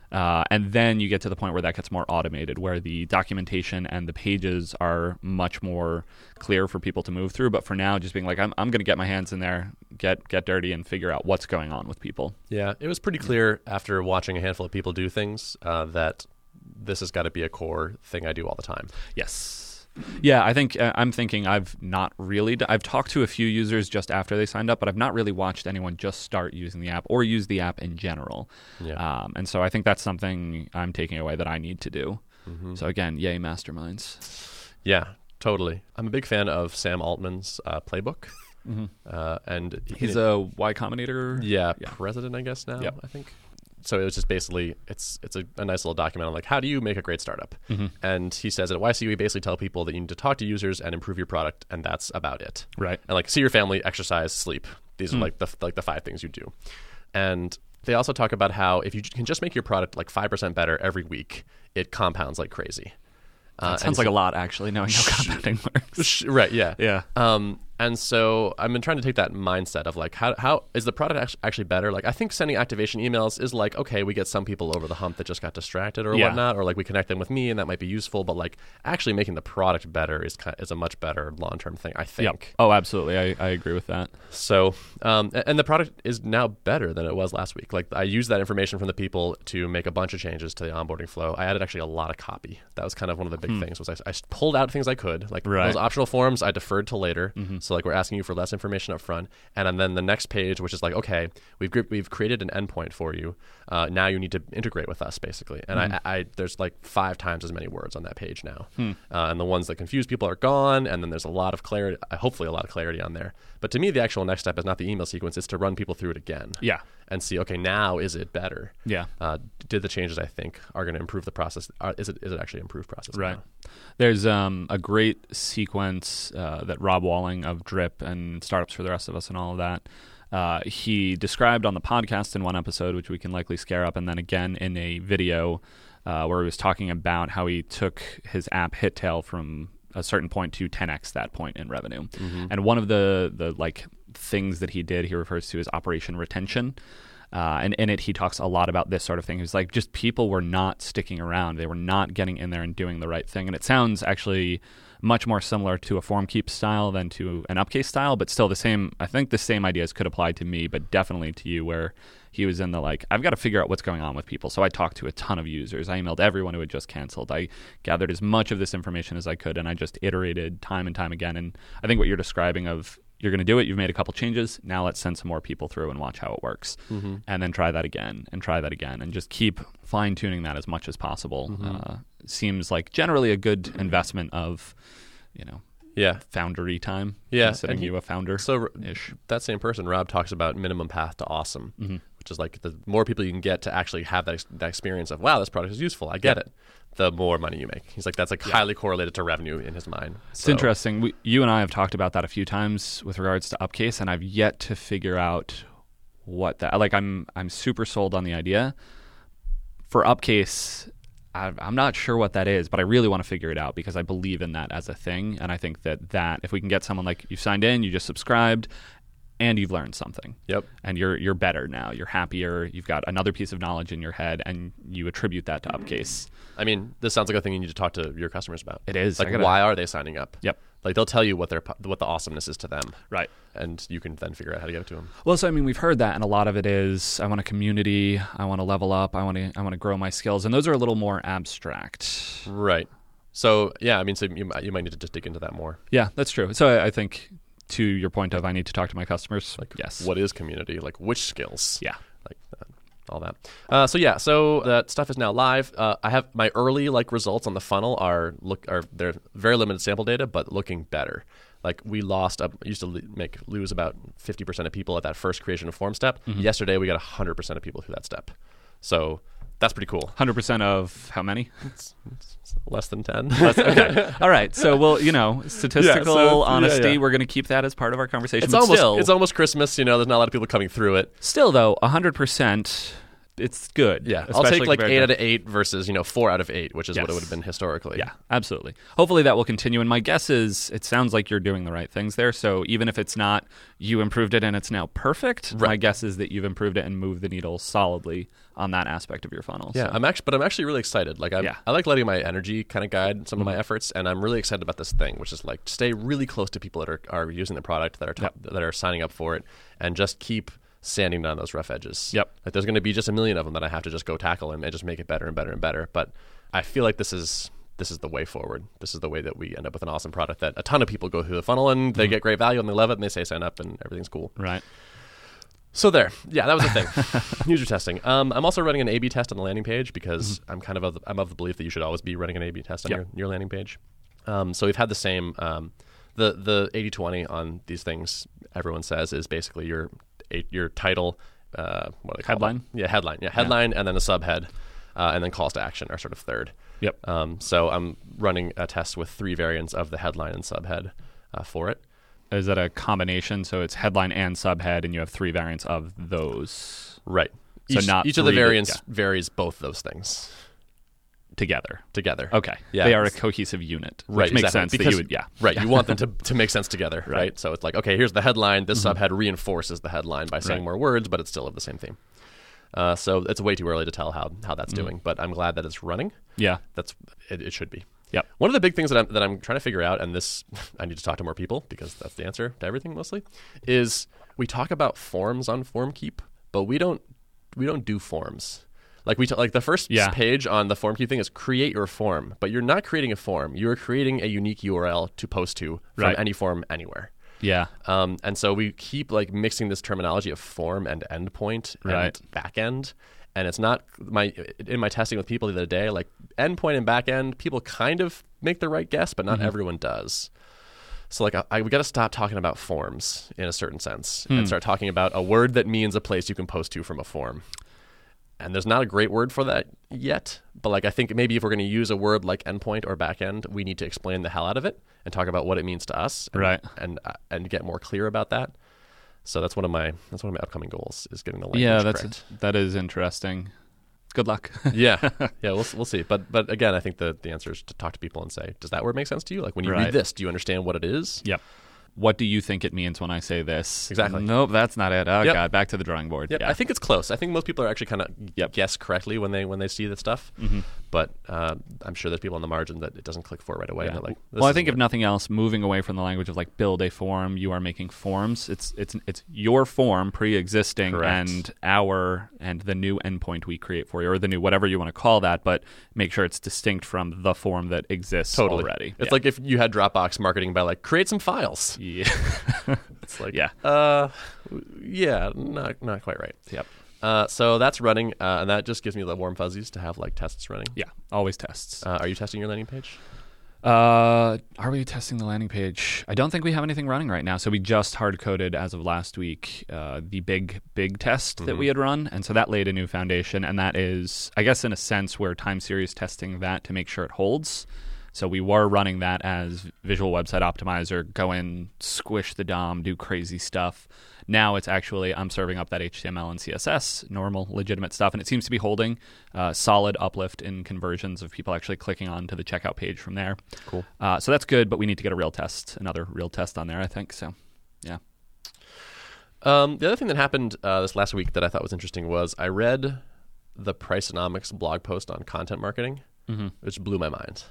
[SPEAKER 2] And then you get to the point where that gets more automated, where the documentation and the pages are much more clear for people to move through. But for now, just being like, I'm going to get my hands in there, get dirty, and figure out what's going on with people.
[SPEAKER 1] Yeah, it was pretty clear after watching a handful of people do things that this has got to be a core thing I do all the time.
[SPEAKER 2] Yes. Yeah, I think I'm thinking I've not really. I've talked to a few users just after they signed up, but I've not really watched anyone just start using the app or use the app in general.
[SPEAKER 1] Yeah.
[SPEAKER 2] And so I think that's something I'm taking away that I need to do. So again, yay masterminds.
[SPEAKER 1] Yeah, totally. I'm a big fan of Sam Altman's playbook. And
[SPEAKER 2] He's a Y Combinator.
[SPEAKER 1] Yeah, president, I guess now.
[SPEAKER 2] Yep.
[SPEAKER 1] I think. So it was just basically it's a nice little document on like how do you make a great startup. And he says at YC we basically tell people that you need to talk to users and improve your product, and that's about it.
[SPEAKER 2] Right.
[SPEAKER 1] And like see your family, exercise, sleep. These are like the 5 things you do. And they also talk about how if you can just make your product like 5% better every week, it compounds like crazy.
[SPEAKER 2] That sounds like a lot, actually, knowing how compounding works.
[SPEAKER 1] Right, yeah.
[SPEAKER 2] Yeah.
[SPEAKER 1] And so I've been trying to take that mindset of like, how is the product actually better? Like, I think sending activation emails is like, okay, we get some people over the hump that just got distracted or whatnot, or like we connect them with me and that might be useful. But like actually making the product better is a much better long-term thing, I think.
[SPEAKER 2] Yep. Oh, absolutely. I agree with that.
[SPEAKER 1] So, and the product is now better than it was last week. Like I used that information from the people to make a bunch of changes to the onboarding flow. I added actually a lot of copy. That was kind of one of the big things was I pulled out things I could. Like those optional forms I deferred to later. So like we're asking you for less information up front. And then the next page, which is like, okay, we've created an endpoint for you. Now you need to integrate with us basically. And I there's like 5 times as many words on that page now. And the ones that confuse people are gone. And then there's a lot of clarity, hopefully a lot of clarity on there. But to me, the actual next step is not the email sequence. It's to run people through it again.
[SPEAKER 2] Yeah.
[SPEAKER 1] And see, okay, now is it better?
[SPEAKER 2] Yeah.
[SPEAKER 1] Did the changes I think are going to improve the process? Is it actually improved process?
[SPEAKER 2] Right.
[SPEAKER 1] Now?
[SPEAKER 2] There's a great sequence that Rob Walling of Drip and Startups for the Rest of Us and all of that, he described on the podcast in one episode, which we can likely scare up, and then again in a video where he was talking about how he took his app HitTail from a certain point to 10x that point in revenue. And one of the like things that he did, he refers to as Operation Retention. And in it, he talks a lot about this sort of thing. He's like, just people were not sticking around. They were not getting in there and doing the right thing. And it sounds actually much more similar to a FormKeep style than to an Upcase style, but still the same. I think the same ideas could apply to me, but definitely to you, where he was in the like, I've got to figure out what's going on with people. So I talked to a ton of users. I emailed everyone who had just canceled. I gathered as much of this information as I could, and I just iterated time and time again. And I think what you're describing of, you're going to do it, you've made a couple changes, now let's send some more people through and watch how it works. And then try that again, and just keep fine-tuning that as much as possible. Seems like generally a good investment of, foundery time.
[SPEAKER 1] Yeah.
[SPEAKER 2] Considering you a founder.
[SPEAKER 1] So that same person, Rob, talks about minimum path to awesome, which is like the more people you can get to actually have that experience of, wow, this product is useful, I get it, the more money you make. He's like, that's like highly correlated to revenue in his mind.
[SPEAKER 2] It's interesting. You and I have talked about that a few times with regards to Upcase, and I've yet to figure out what that, like I'm super sold on the idea. For Upcase, I'm not sure what that is, but I really want to figure it out because I believe in that as a thing. And I think that if we can get someone like, you've signed in, you just subscribed, and you've learned something.
[SPEAKER 1] Yep.
[SPEAKER 2] And you're better now. You're happier. You've got another piece of knowledge in your head, and you attribute that to Upcase.
[SPEAKER 1] I mean, this sounds like a thing you need to talk to your customers about.
[SPEAKER 2] It is.
[SPEAKER 1] Like, why are they signing up?
[SPEAKER 2] Yep.
[SPEAKER 1] Like, they'll tell you what the awesomeness is to them.
[SPEAKER 2] Right.
[SPEAKER 1] And you can then figure out how to get it to them.
[SPEAKER 2] Well, so I mean, we've heard that, and a lot of it is, I want a community, I want to level up, I want to grow my skills, and those are a little more abstract.
[SPEAKER 1] Right. So yeah, I mean, so you might need to just dig into that more.
[SPEAKER 2] Yeah, that's true. So I think, to your point of, I need to talk to my customers.
[SPEAKER 1] Like,
[SPEAKER 2] yes.
[SPEAKER 1] What is community? Like, which skills?
[SPEAKER 2] Yeah.
[SPEAKER 1] Like all that. So that stuff is now live. I have my early results on the funnel are they're very limited sample data, but looking better. Like we used to lose about 50% of people at that first creation of form step. Yesterday we got 100% of people through that step. So that's pretty cool.
[SPEAKER 2] 100% of how many?
[SPEAKER 1] It's less than 10.
[SPEAKER 2] Okay. All right. So statistical honesty, we're going to keep that as part of our conversation.
[SPEAKER 1] It's almost Christmas. There's not a lot of people coming through it.
[SPEAKER 2] Still, though, 100%. It's good.
[SPEAKER 1] Yeah, I'll take 8 out of 8 versus 4 out of 8, which is what it would have been historically.
[SPEAKER 2] Yeah, absolutely. Hopefully that will continue. And my guess is it sounds like you're doing the right things there. So even if it's not you improved it and it's now perfect, my guess is that you've improved it and moved the needle solidly on that aspect of your funnel.
[SPEAKER 1] Yeah,
[SPEAKER 2] so.
[SPEAKER 1] I'm actually really excited. Like I like letting my energy kind of guide some of my efforts, and I'm really excited about this thing, which is like stay really close to people that are using the product, that are signing up for it, and just keep sanding down those rough edges.
[SPEAKER 2] Yep.
[SPEAKER 1] Like there's going to be just a million of them that I have to just go tackle and just make it better and better and better. But I feel like this is this is the way forward. This is the way that we end up with an awesome product that a ton of people go through the funnel and they get great value and they love it and they say sign up and everything's cool.
[SPEAKER 2] Right.
[SPEAKER 1] So there. Yeah, that was the thing. User testing. I'm also running an A/B test on the landing page because I'm of the belief that you should always be running an A/B test on your landing page. So we've had the same the 80-20 on these things. Everyone says is basically your title, what do they call
[SPEAKER 2] Headline?
[SPEAKER 1] it? Headline. Yeah, headline and then a subhead, and then calls to action are sort of third.
[SPEAKER 2] Yep.
[SPEAKER 1] So I'm running a test with 3 variants of the headline and subhead for it.
[SPEAKER 2] Is that a combination? So it's headline and subhead, and you have 3 variants of those.
[SPEAKER 1] Right.
[SPEAKER 2] So
[SPEAKER 1] Each of the variants varies both those things
[SPEAKER 2] together.
[SPEAKER 1] Okay. Yeah.
[SPEAKER 2] They are a cohesive unit, which
[SPEAKER 1] Right.
[SPEAKER 2] makes
[SPEAKER 1] Exactly.
[SPEAKER 2] sense
[SPEAKER 1] Because,
[SPEAKER 2] that you would,
[SPEAKER 1] Right. You want them to make sense together, right? So it's like, okay, here's the headline. This subhead reinforces the headline by saying more words, but it's still of the same theme. So it's way too early to tell how that's doing, but I'm glad that it's running.
[SPEAKER 2] Yeah.
[SPEAKER 1] It should be.
[SPEAKER 2] Yep.
[SPEAKER 1] One of the big things that I'm trying to figure out, and this I need to talk to more people because that's the answer to everything mostly, is we talk about forms on FormKeep, but we don't do forms. Like like the first page on the FormKeep thing is create your form, but you're not creating a form. You're creating a unique URL to post to from any form anywhere.
[SPEAKER 2] Yeah.
[SPEAKER 1] And so we keep like mixing this terminology of form and endpoint and backend. And it's not in my testing with people the other day, like endpoint and backend, people kind of make the right guess, but not everyone does. So like we got to stop talking about forms in a certain sense and start talking about a word that means a place you can post to from a form. And there's not a great word for that yet, but like I think maybe if we're going to use a word like endpoint or backend, we need to explain the hell out of it and talk about what it means to us, and get more clear about that. So that's one of my upcoming goals is getting the language correct.
[SPEAKER 2] That is interesting. Good luck.
[SPEAKER 1] yeah, we'll see. But again, I think the answer is to talk to people and say, does that word make sense to you? Like when you read this, do you understand what it is?
[SPEAKER 2] Yep. What do you think it means when I say this?
[SPEAKER 1] Exactly.
[SPEAKER 2] Nope, that's not it. Oh, God, back to the drawing board.
[SPEAKER 1] Yep.
[SPEAKER 2] Yeah.
[SPEAKER 1] I think it's close. I think most people are actually kind of guess correctly when they see the stuff. But I'm sure there's people on the margin that it doesn't click for right away.
[SPEAKER 2] Yeah.
[SPEAKER 1] And they're like,
[SPEAKER 2] well, I think if nothing else, moving away from the language of like build a form, you are making forms. It's your form pre-existing and the new endpoint we create for you, or the new whatever you want to call that, but make sure it's distinct from the form that exists already.
[SPEAKER 1] It's like if you had Dropbox marketing by like create some files.
[SPEAKER 2] Yeah.
[SPEAKER 1] It's like,
[SPEAKER 2] not
[SPEAKER 1] quite right.
[SPEAKER 2] Yep.
[SPEAKER 1] So that's running, and that just gives me the warm fuzzies to have like tests running.
[SPEAKER 2] Yeah, always tests.
[SPEAKER 1] Are you testing your landing page?
[SPEAKER 2] Are we testing the landing page? I don't think we have anything running right now. So we just hard-coded as of last week the big test that we had run, and so that laid a new foundation, and that is, I guess in a sense, we're time series testing that to make sure it holds. So we were running that as Visual Website Optimizer, go in, squish the DOM, do crazy stuff. Now it's actually, I'm serving up that HTML and CSS, normal, legitimate stuff, and it seems to be holding solid uplift in conversions of people actually clicking on to the checkout page from there.
[SPEAKER 1] Cool.
[SPEAKER 2] So that's good, but we need to get another real test on there, I think. So, yeah.
[SPEAKER 1] The other thing that happened this last week that I thought was interesting was I read the Priceonomics blog post on content marketing, which blew my mind.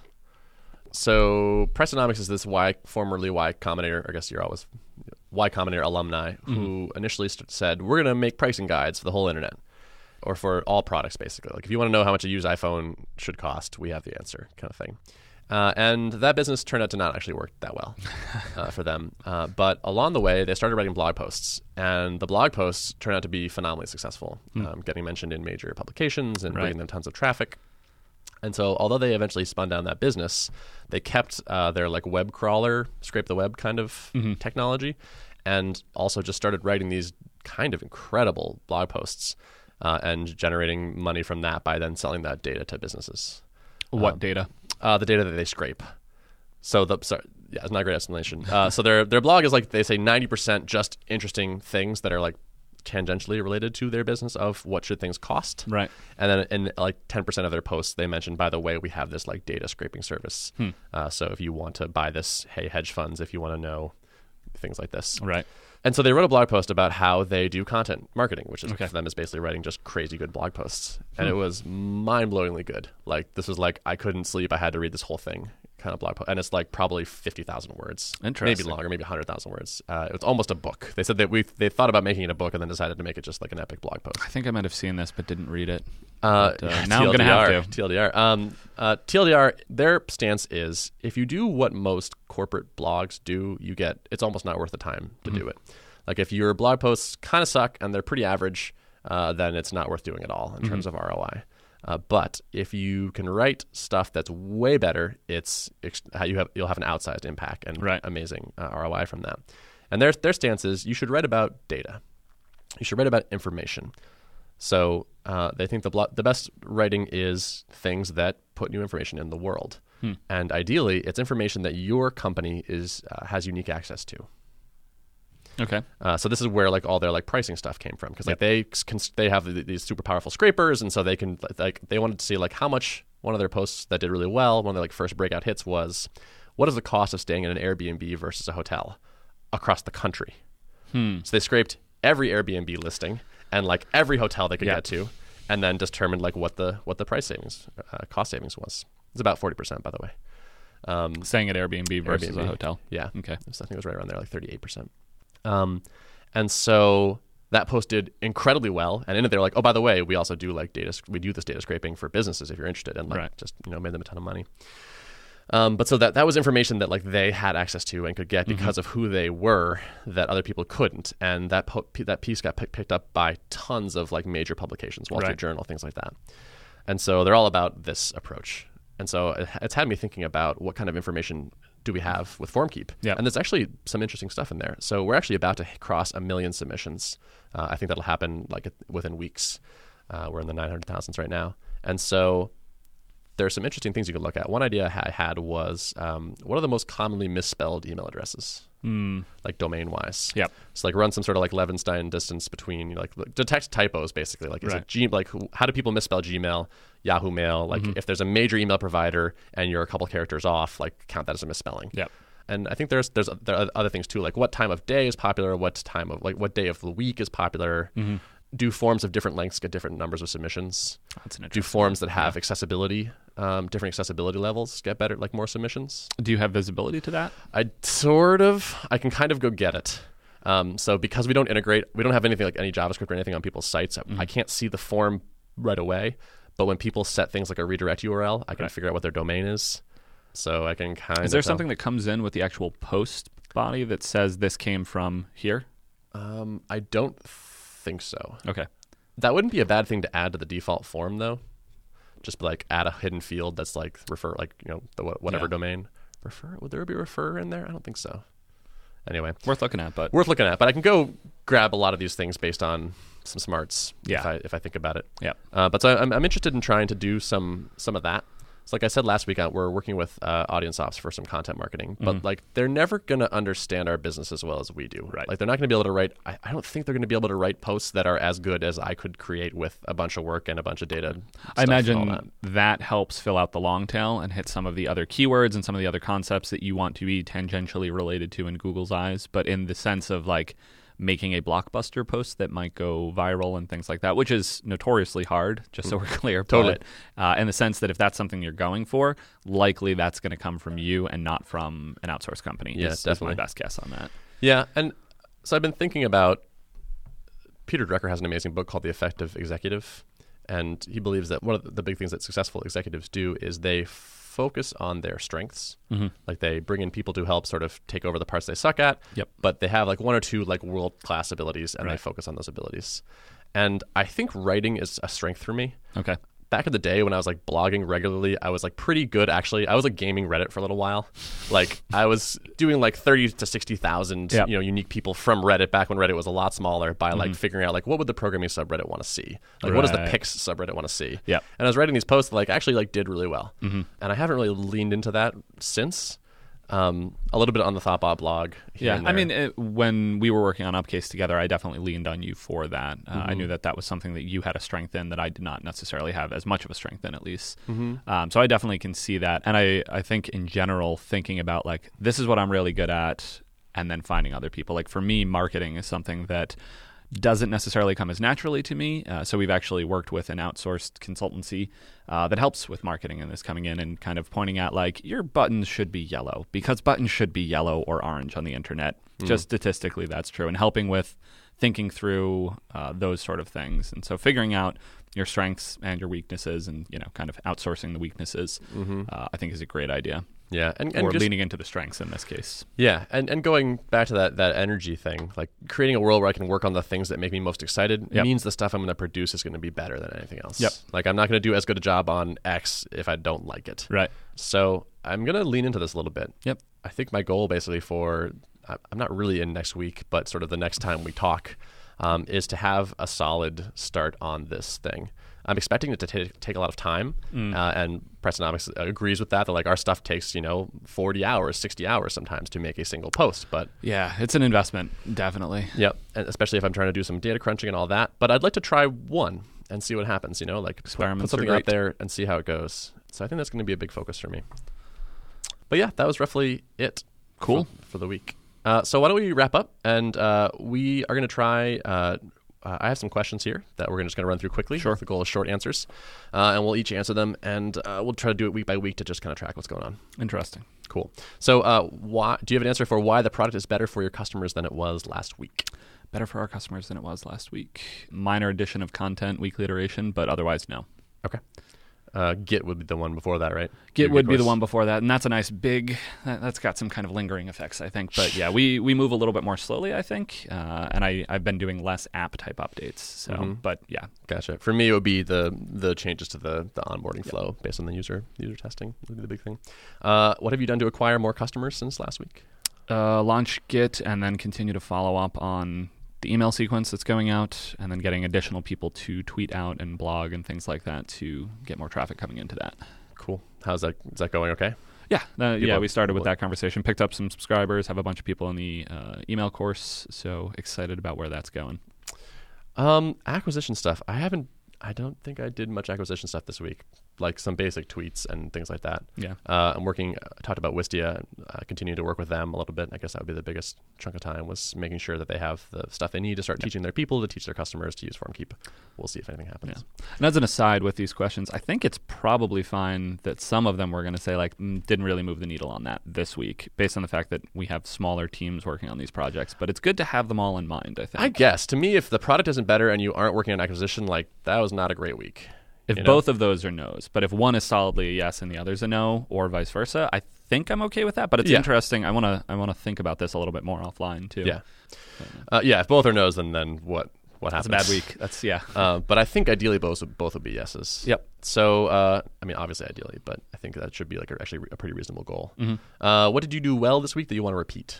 [SPEAKER 1] So Priceonomics is this formerly Y Combinator, I guess you're always Y Combinator alumni, who initially said, we're going to make pricing guides for the whole internet, or for all products, basically. Like if you want to know how much a used iPhone should cost, we have the answer, kind of thing. And that business turned out to not actually work that well for them. But along the way, they started writing blog posts, and the blog posts turned out to be phenomenally successful, getting mentioned in major publications and bringing them tons of traffic. And so although they eventually spun down that business, they kept their like web crawler, scrape the web kind of technology, and also just started writing these kind of incredible blog posts and generating money from that by then selling that data to businesses.
[SPEAKER 2] What data?
[SPEAKER 1] The data that they scrape. It's not a great explanation. So their blog is like, they say 90% just interesting things that are like tangentially related to their business of what should things cost.
[SPEAKER 2] Right.
[SPEAKER 1] And then in like 10% of their posts, they mention, by the way, we have this like data scraping service. So if you want to buy this, hey, hedge funds, if you want to know things like this.
[SPEAKER 2] Right.
[SPEAKER 1] And so they wrote a blog post about how they do content marketing, which is for them is basically writing just crazy good blog posts. And it was mind-blowingly good. Like this was like, I couldn't sleep. I had to read this whole thing kind of blog post, and it's like probably 50,000 words,
[SPEAKER 2] Interesting.
[SPEAKER 1] maybe longer, maybe 100,000 words. It's almost a book. They said that they thought about making it a book and then decided to make it just like an epic blog post.
[SPEAKER 2] I think I might have seen this, but didn't read it.
[SPEAKER 1] Now
[SPEAKER 2] I'm going to have to.
[SPEAKER 1] TLDR. TLDR, their stance is if you do what most corporate blogs do, it's almost not worth the time to do it. Like if your blog posts kind of suck and they're pretty average, then it's not worth doing at all in terms of ROI. But if you can write stuff that's way better, you'll have an outsized impact and amazing ROI from that. And their stance is you should write about data. You should write about information. So they think the best writing is things that put new information in the world. And ideally, it's information that your company has unique access to.
[SPEAKER 2] Okay.
[SPEAKER 1] So this is where like all their like pricing stuff came from, because like they have these super powerful scrapers, and so they can they wanted to see like how much one of their posts that did really well, one of their like first breakout hits was, what is the cost of staying in an Airbnb versus a hotel across the country? So they scraped every Airbnb listing and like every hotel they could get to, and then determined like what the cost savings was. It's about 40%, by the way.
[SPEAKER 2] Staying at Airbnb versus a hotel.
[SPEAKER 1] Yeah.
[SPEAKER 2] Okay.
[SPEAKER 1] So I think it was right around there, like 38%. And so that post did incredibly well. And in it, they were like, oh, by the way, we also do like we do this data scraping for businesses if you're interested, and like just made them a ton of money. But so that was information that like they had access to and could get because of who they were that other people couldn't. And that piece got picked up by tons of like major publications, Wall Street Journal, things like that. And so they're all about this approach. And so it's had me thinking about what kind of information do we have with FormKeep. Yeah. And there's actually some interesting stuff in there. So we're actually about to cross 1 million submissions. I think that'll happen like within weeks. We're in the 900,000s right now. And so there's some interesting things you can look at. One idea I had was what are the most commonly misspelled email addresses? Like domain-wise. Yep. So like run some sort of like Levenstein distance between, like detect typos basically. Like is it how do people misspell Gmail, Yahoo Mail? Like if there's a major email provider and you're a couple characters off, like count that as a misspelling. Yep. And I think there are other things too, like what time of day is popular, what day of the week is popular. Do forms of different lengths get different numbers of submissions? That's an interesting. Do forms that have accessibility, different accessibility levels get better, like more submissions? Do
[SPEAKER 2] you have visibility to that?
[SPEAKER 1] I can kind of go get it. So because we don't have anything like any JavaScript or anything on people's sites, I can't see the form right away. But when people set things like a redirect URL, I can figure out what their domain is. So I can kind of.
[SPEAKER 2] Is there something that comes in with the actual post body that says this came from here?
[SPEAKER 1] I don't think so.
[SPEAKER 2] Okay.
[SPEAKER 1] That wouldn't be a bad thing to add to the default form though. Just like add a hidden field that's like refer, like the whatever domain. Refer? Would there be refer in there? I don't think so. Anyway,
[SPEAKER 2] worth looking at. But
[SPEAKER 1] I can go grab a lot of these things based on some smarts.
[SPEAKER 2] Yeah.
[SPEAKER 1] If I think about it.
[SPEAKER 2] Yeah.
[SPEAKER 1] But so I'm interested in trying to do some of that. So like I said last week, we're working with Audience Ops for some content marketing, but like they're never going to understand our business as well as we do. Right. Like they're not going to be able to write. I don't think they're going to be able to write posts that are as good as I could create with a bunch of work and a bunch of data.
[SPEAKER 2] I imagine that helps fill out the long tail and hit some of the other keywords and some of the other concepts that you want to be tangentially related to in Google's eyes, but in the sense of like making a blockbuster post that might go viral and things like that, which is notoriously hard, just so we're clear.
[SPEAKER 1] Totally.
[SPEAKER 2] But in the sense that if that's something you're going for, likely that's going to come from you and not from an outsourced company.
[SPEAKER 1] Yeah,
[SPEAKER 2] is my best guess on that.
[SPEAKER 1] Yeah, and so I've been thinking about, Peter Drucker has an amazing book called The Effective Executive, and he believes that one of the big things that successful executives do is they focus on their strengths. Like they bring in people to help sort of take over the parts they suck at, but they have like one or two like world-class abilities and they focus on those abilities. And I think writing is a strength for me.
[SPEAKER 2] Okay.
[SPEAKER 1] Back in the day when I was like blogging regularly, I was like pretty good actually. I was like gaming Reddit for a little while. Like I was doing like 30 to 60,000 unique people from Reddit back when Reddit was a lot smaller by like figuring out like what would the programming subreddit want to see? Like what does the Pix subreddit want to see?
[SPEAKER 2] Yeah.
[SPEAKER 1] And I was writing these posts that like actually like did really well. And I haven't really leaned into that since. A little bit on the Thoughtbot blog.
[SPEAKER 2] Yeah, I mean, when we were working on Upcase together, I definitely leaned on you for that. I knew that was something that you had a strength in that I did not necessarily have as much of a strength in, at least. So I definitely can see that. And I think in general, thinking about like, this is what I'm really good at, and then finding other people. Like for me, marketing is something that doesn't necessarily come as naturally to me. So we've actually worked with an outsourced consultancy that helps with marketing and is coming in and kind of pointing out like your buttons should be yellow because buttons should be yellow or orange on the internet. Just statistically, that's true. And helping with thinking through those sort of things. And so figuring out your strengths and your weaknesses and, kind of outsourcing the weaknesses, I think is a great idea.
[SPEAKER 1] Yeah, and
[SPEAKER 2] or
[SPEAKER 1] just
[SPEAKER 2] leaning into the strengths in this case.
[SPEAKER 1] Yeah, and going back to that energy thing, like creating a world where I can work on the things that make me most excited means the stuff I'm going to produce is going to be better than anything else.
[SPEAKER 2] Yep.
[SPEAKER 1] Like I'm not going to do as good a job on X if I don't like it.
[SPEAKER 2] Right.
[SPEAKER 1] So I'm going to lean into this a little bit.
[SPEAKER 2] Yep.
[SPEAKER 1] I think my goal basically I'm not really in next week, but sort of the next time we talk, is to have a solid start on this thing. I'm expecting it to take a lot of time, and Pressonomics agrees with that. That like our stuff takes 40 hours, 60 hours sometimes to make a single post. But
[SPEAKER 2] yeah, it's an investment, definitely.
[SPEAKER 1] Yep, and especially if I'm trying to do some data crunching and all that. But I'd like to try one and see what happens. Like
[SPEAKER 2] Experiments
[SPEAKER 1] put something
[SPEAKER 2] are
[SPEAKER 1] out
[SPEAKER 2] great.
[SPEAKER 1] there and see how it goes. So I think that's going to be a big focus for me. But yeah, that was roughly it.
[SPEAKER 2] Cool
[SPEAKER 1] for the week. So why don't we wrap up? And we are going to try. I have some questions here that we're just going to run through quickly.
[SPEAKER 2] Sure.
[SPEAKER 1] The goal is short answers, and we'll each answer them, and we'll try to do it week by week to just kind of track what's going on.
[SPEAKER 2] Interesting.
[SPEAKER 1] Cool. So, do you have an answer for why the product is better for your customers than it was last week?
[SPEAKER 2] Better for our customers than it was last week. Minor addition of content, weekly iteration, but otherwise, no.
[SPEAKER 1] Okay. Git would be the one before that, right?
[SPEAKER 2] Git would be the one before that, and that's a nice big. That's got some kind of lingering effects, I think. But yeah, we move a little bit more slowly, I think. And I've been doing less app type updates. So, but yeah,
[SPEAKER 1] gotcha. For me, it would be the changes to the onboarding flow based on the user testing would be the big thing. What have you done to acquire more customers since last week?
[SPEAKER 2] Launch Git and then continue to follow up on the email sequence that's going out, and then getting additional people to tweet out and blog and things like that to get more traffic coming into that.
[SPEAKER 1] Cool. Is that going okay?
[SPEAKER 2] Yeah. We started with that conversation, picked up some subscribers, have a bunch of people in the email course, so excited about where that's going.
[SPEAKER 1] Acquisition stuff. I don't think I did much acquisition stuff this week, like some basic tweets and things like that.
[SPEAKER 2] Yeah.
[SPEAKER 1] I talked about Wistia, continue to work with them a little bit. I guess that would be the biggest chunk of time, was making sure that they have the stuff they need to start teaching their people, to teach their customers to use FormKeep. We'll see if anything happens.
[SPEAKER 2] Yeah. And as an aside with these questions, I think it's probably fine that some of them we're going to say like didn't really move the needle on that this week, based on the fact that we have smaller teams working on these projects. But it's good to have them all in mind, I think.
[SPEAKER 1] I guess. To me, if the product isn't better and you aren't working on acquisition, like that was not a great week.
[SPEAKER 2] If both of those are no's, but if one is solidly a yes and the other's a no, or vice versa, I think I'm okay with that. But it's interesting. I want to think about this a little bit more offline too.
[SPEAKER 1] Yeah. If both are no's, then what happens?
[SPEAKER 2] It's a bad week. That's
[SPEAKER 1] but I think ideally both would be yeses.
[SPEAKER 2] Yep.
[SPEAKER 1] So obviously ideally, but I think that should be like actually a pretty reasonable goal.
[SPEAKER 2] Mm-hmm.
[SPEAKER 1] What did you do well this week that you want to repeat?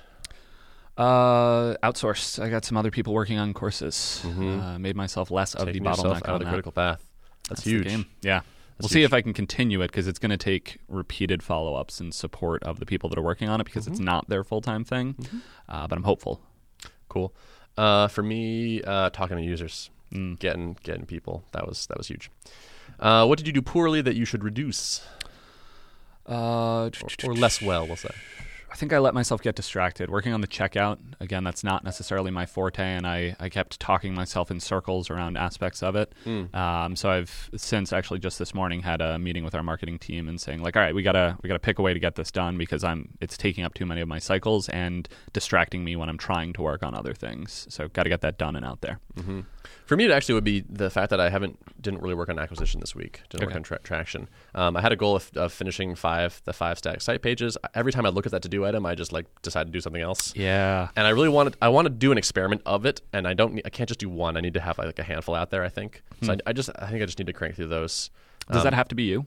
[SPEAKER 2] Outsourced. I got some other people working on courses. Made myself less of the bottleneck
[SPEAKER 1] out of the critical path. That's huge.
[SPEAKER 2] The game. Yeah. We'll see if I can continue it, because it's going to take repeated follow-ups and support of the people that are working on it, because it's not their full-time thing. But I'm hopeful.
[SPEAKER 1] Cool. For me, talking to users, getting people. That was huge. What did you do poorly that you should reduce? Or less well, we'll say.
[SPEAKER 2] I think I let myself get distracted. Working on the checkout, again, that's not necessarily my forte, and I kept talking myself in circles around aspects of it. So I've since actually just this morning had a meeting with our marketing team and saying like, all right, we gotta pick a way to get this done, because it's taking up too many of my cycles and distracting me when I'm trying to work on other things. So got to get that done and out there.
[SPEAKER 1] For me, it actually would be the fact that I didn't really work on acquisition this week. Didn't work on traction. I had a goal of finishing the 5 static site pages. Every time I look at that to-do item, I just decide to do something else.
[SPEAKER 2] Yeah.
[SPEAKER 1] And I want to do an experiment of it, and I can't just do one. I need to have like a handful out there, I think. So I think I just need to crank through those.
[SPEAKER 2] Does that have to be you?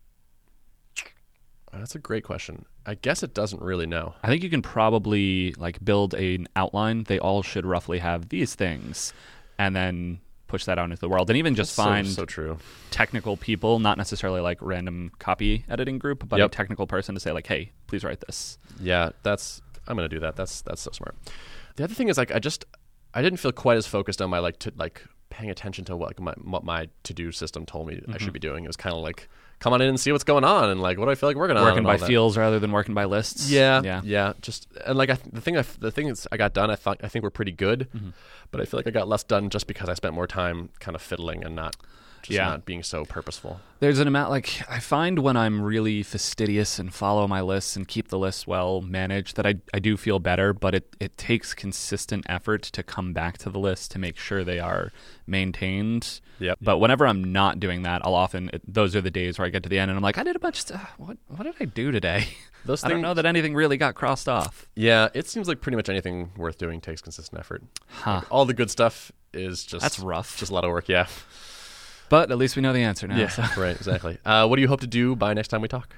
[SPEAKER 1] That's a great question. I guess it doesn't really know.
[SPEAKER 2] I think you can probably build an outline. They all should roughly have these things, and then push that out into the world, and even just find
[SPEAKER 1] so true
[SPEAKER 2] technical people, not necessarily like random copy editing group, but a technical person to say like, hey, please write this.
[SPEAKER 1] Yeah, I'm going to do that. That's so smart. The other thing is I didn't feel quite as focused on my paying attention to what my to-do system told me I should be doing. It was kind of like, come on in and see what's going on, and like, what do I feel like working on?
[SPEAKER 2] Working by feels rather than working by lists.
[SPEAKER 1] Yeah. Just and like the things I got done, I think were pretty good, but I feel like I got less done just because I spent more time kind of fiddling and not being so purposeful.
[SPEAKER 2] There's an amount, like, I find when I'm really fastidious and follow my lists and keep the lists well managed that I do feel better, but it takes consistent effort to come back to the list to make sure they are maintained.
[SPEAKER 1] Yep.
[SPEAKER 2] But whenever I'm not doing that, I'll often, those are the days where I get to the end and I'm like, I did a bunch of stuff. What did I do today? I don't know that anything really got crossed off.
[SPEAKER 1] Yeah, it seems like pretty much anything worth doing takes consistent effort.
[SPEAKER 2] Huh.
[SPEAKER 1] Like, all the good stuff is just...
[SPEAKER 2] That's rough.
[SPEAKER 1] Just a lot of work, yeah.
[SPEAKER 2] But at least we know the answer now.
[SPEAKER 1] Yeah,
[SPEAKER 2] so.
[SPEAKER 1] Right, exactly. What do you hope to do by next time we talk?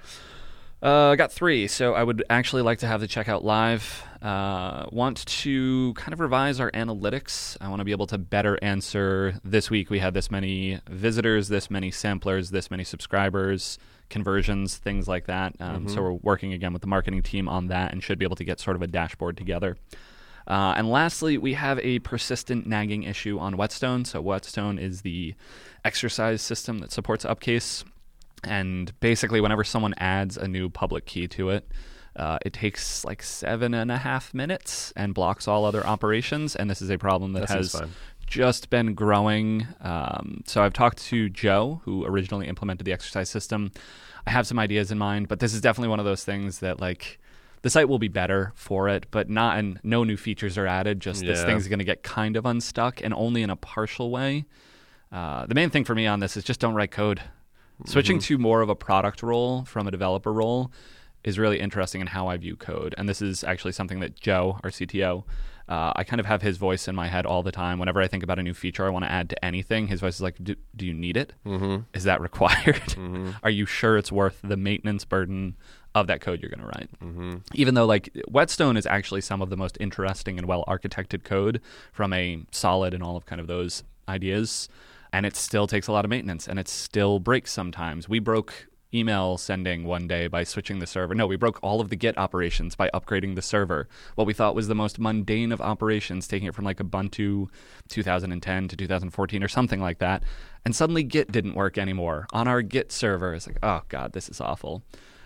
[SPEAKER 2] I got 3. So I would actually like to have the checkout live. Want to kind of revise our analytics. I want to be able to better answer, this week we had this many visitors, this many samplers, this many subscribers, conversions, things like that. So we're working again with the marketing team on that and should be able to get sort of a dashboard together. And lastly, we have a persistent nagging issue on Whetstone. So Whetstone is the exercise system that supports Upcase. And basically, whenever someone adds a new public key to it, it takes like 7.5 minutes and blocks all other operations. And this is a problem that has just been growing. So I've talked to Joe, who originally implemented the exercise system. I have some ideas in mind, but this is definitely one of those things that, like, the site will be better for it, but no new features are added. Just this thing's going to get kind of unstuck, and only in a partial way. The main thing for me on this is just don't write code. Switching to more of a product role from a developer role is really interesting in how I view code. And this is actually something that Joe, our CTO, I kind of have his voice in my head all the time. Whenever I think about a new feature I want to add to anything, his voice is like, do you need it? Is that required? Are you sure it's worth the maintenance burden of that code you're going to write? Even though, like, Whetstone is actually some of the most interesting and well-architected code from a solid and all of kind of those ideas, and it still takes a lot of maintenance, and it still breaks sometimes. We broke email sending one day by switching the server. No, we broke all of the Git operations by upgrading the server. What we thought was the most mundane of operations, taking it from like Ubuntu 2010 to 2014 or something like that, and suddenly Git didn't work anymore on our Git server. It's like, oh God, this is awful.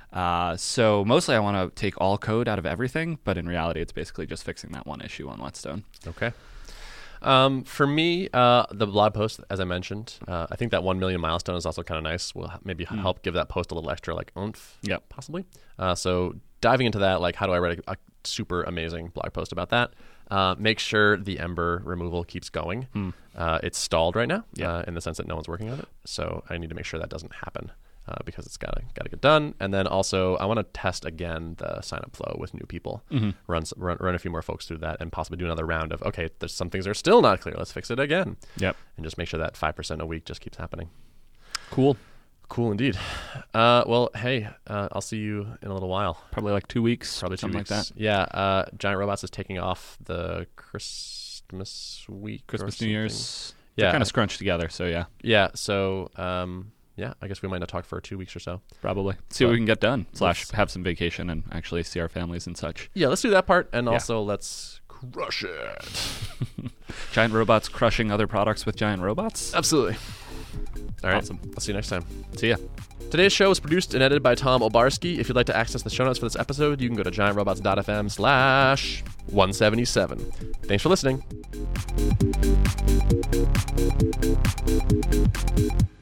[SPEAKER 2] So mostly I want to take all code out of everything, but in reality it's basically just fixing that one issue on Whetstone.
[SPEAKER 1] Okay. For me, the blog post, as I mentioned, I think that 1 million milestone is also kind of nice. Will maybe help give that post a little extra, like, oomph, possibly. So diving into that, like, how do I write a super amazing blog post about that? Make sure the Ember removal keeps going. It's stalled right now, in the sense that no one's working on it. So I need to make sure that doesn't happen. Because it's got to get done. And then also I want to test again the sign-up flow with new people, run a few more folks through that, and possibly do another round of, okay, there's some things that are still not clear. Let's fix it again. And just make sure that 5% a week just keeps happening. Cool indeed. Well, hey, I'll see you in a little while.
[SPEAKER 2] Probably like 2 weeks.
[SPEAKER 1] Probably 2
[SPEAKER 2] something
[SPEAKER 1] weeks.
[SPEAKER 2] like that.
[SPEAKER 1] Yeah. Giant Robots is taking off the Christmas week.
[SPEAKER 2] New Year's.
[SPEAKER 1] Yeah.
[SPEAKER 2] They're kind of scrunched together, so yeah.
[SPEAKER 1] Yeah, so... yeah, I guess we might not talk for 2 weeks or so.
[SPEAKER 2] Probably. See what we can get done. / have some vacation and actually see our families and such.
[SPEAKER 1] Yeah, let's do that part. And also let's crush it.
[SPEAKER 2] Giant robots crushing other products with giant robots?
[SPEAKER 1] Absolutely. All right.
[SPEAKER 2] Awesome.
[SPEAKER 1] I'll see you next time.
[SPEAKER 2] See ya.
[SPEAKER 1] Today's show was produced and edited by Tom Obarski. If you'd like to access the show notes for this episode, you can go to giantrobots.fm/177. Thanks for listening.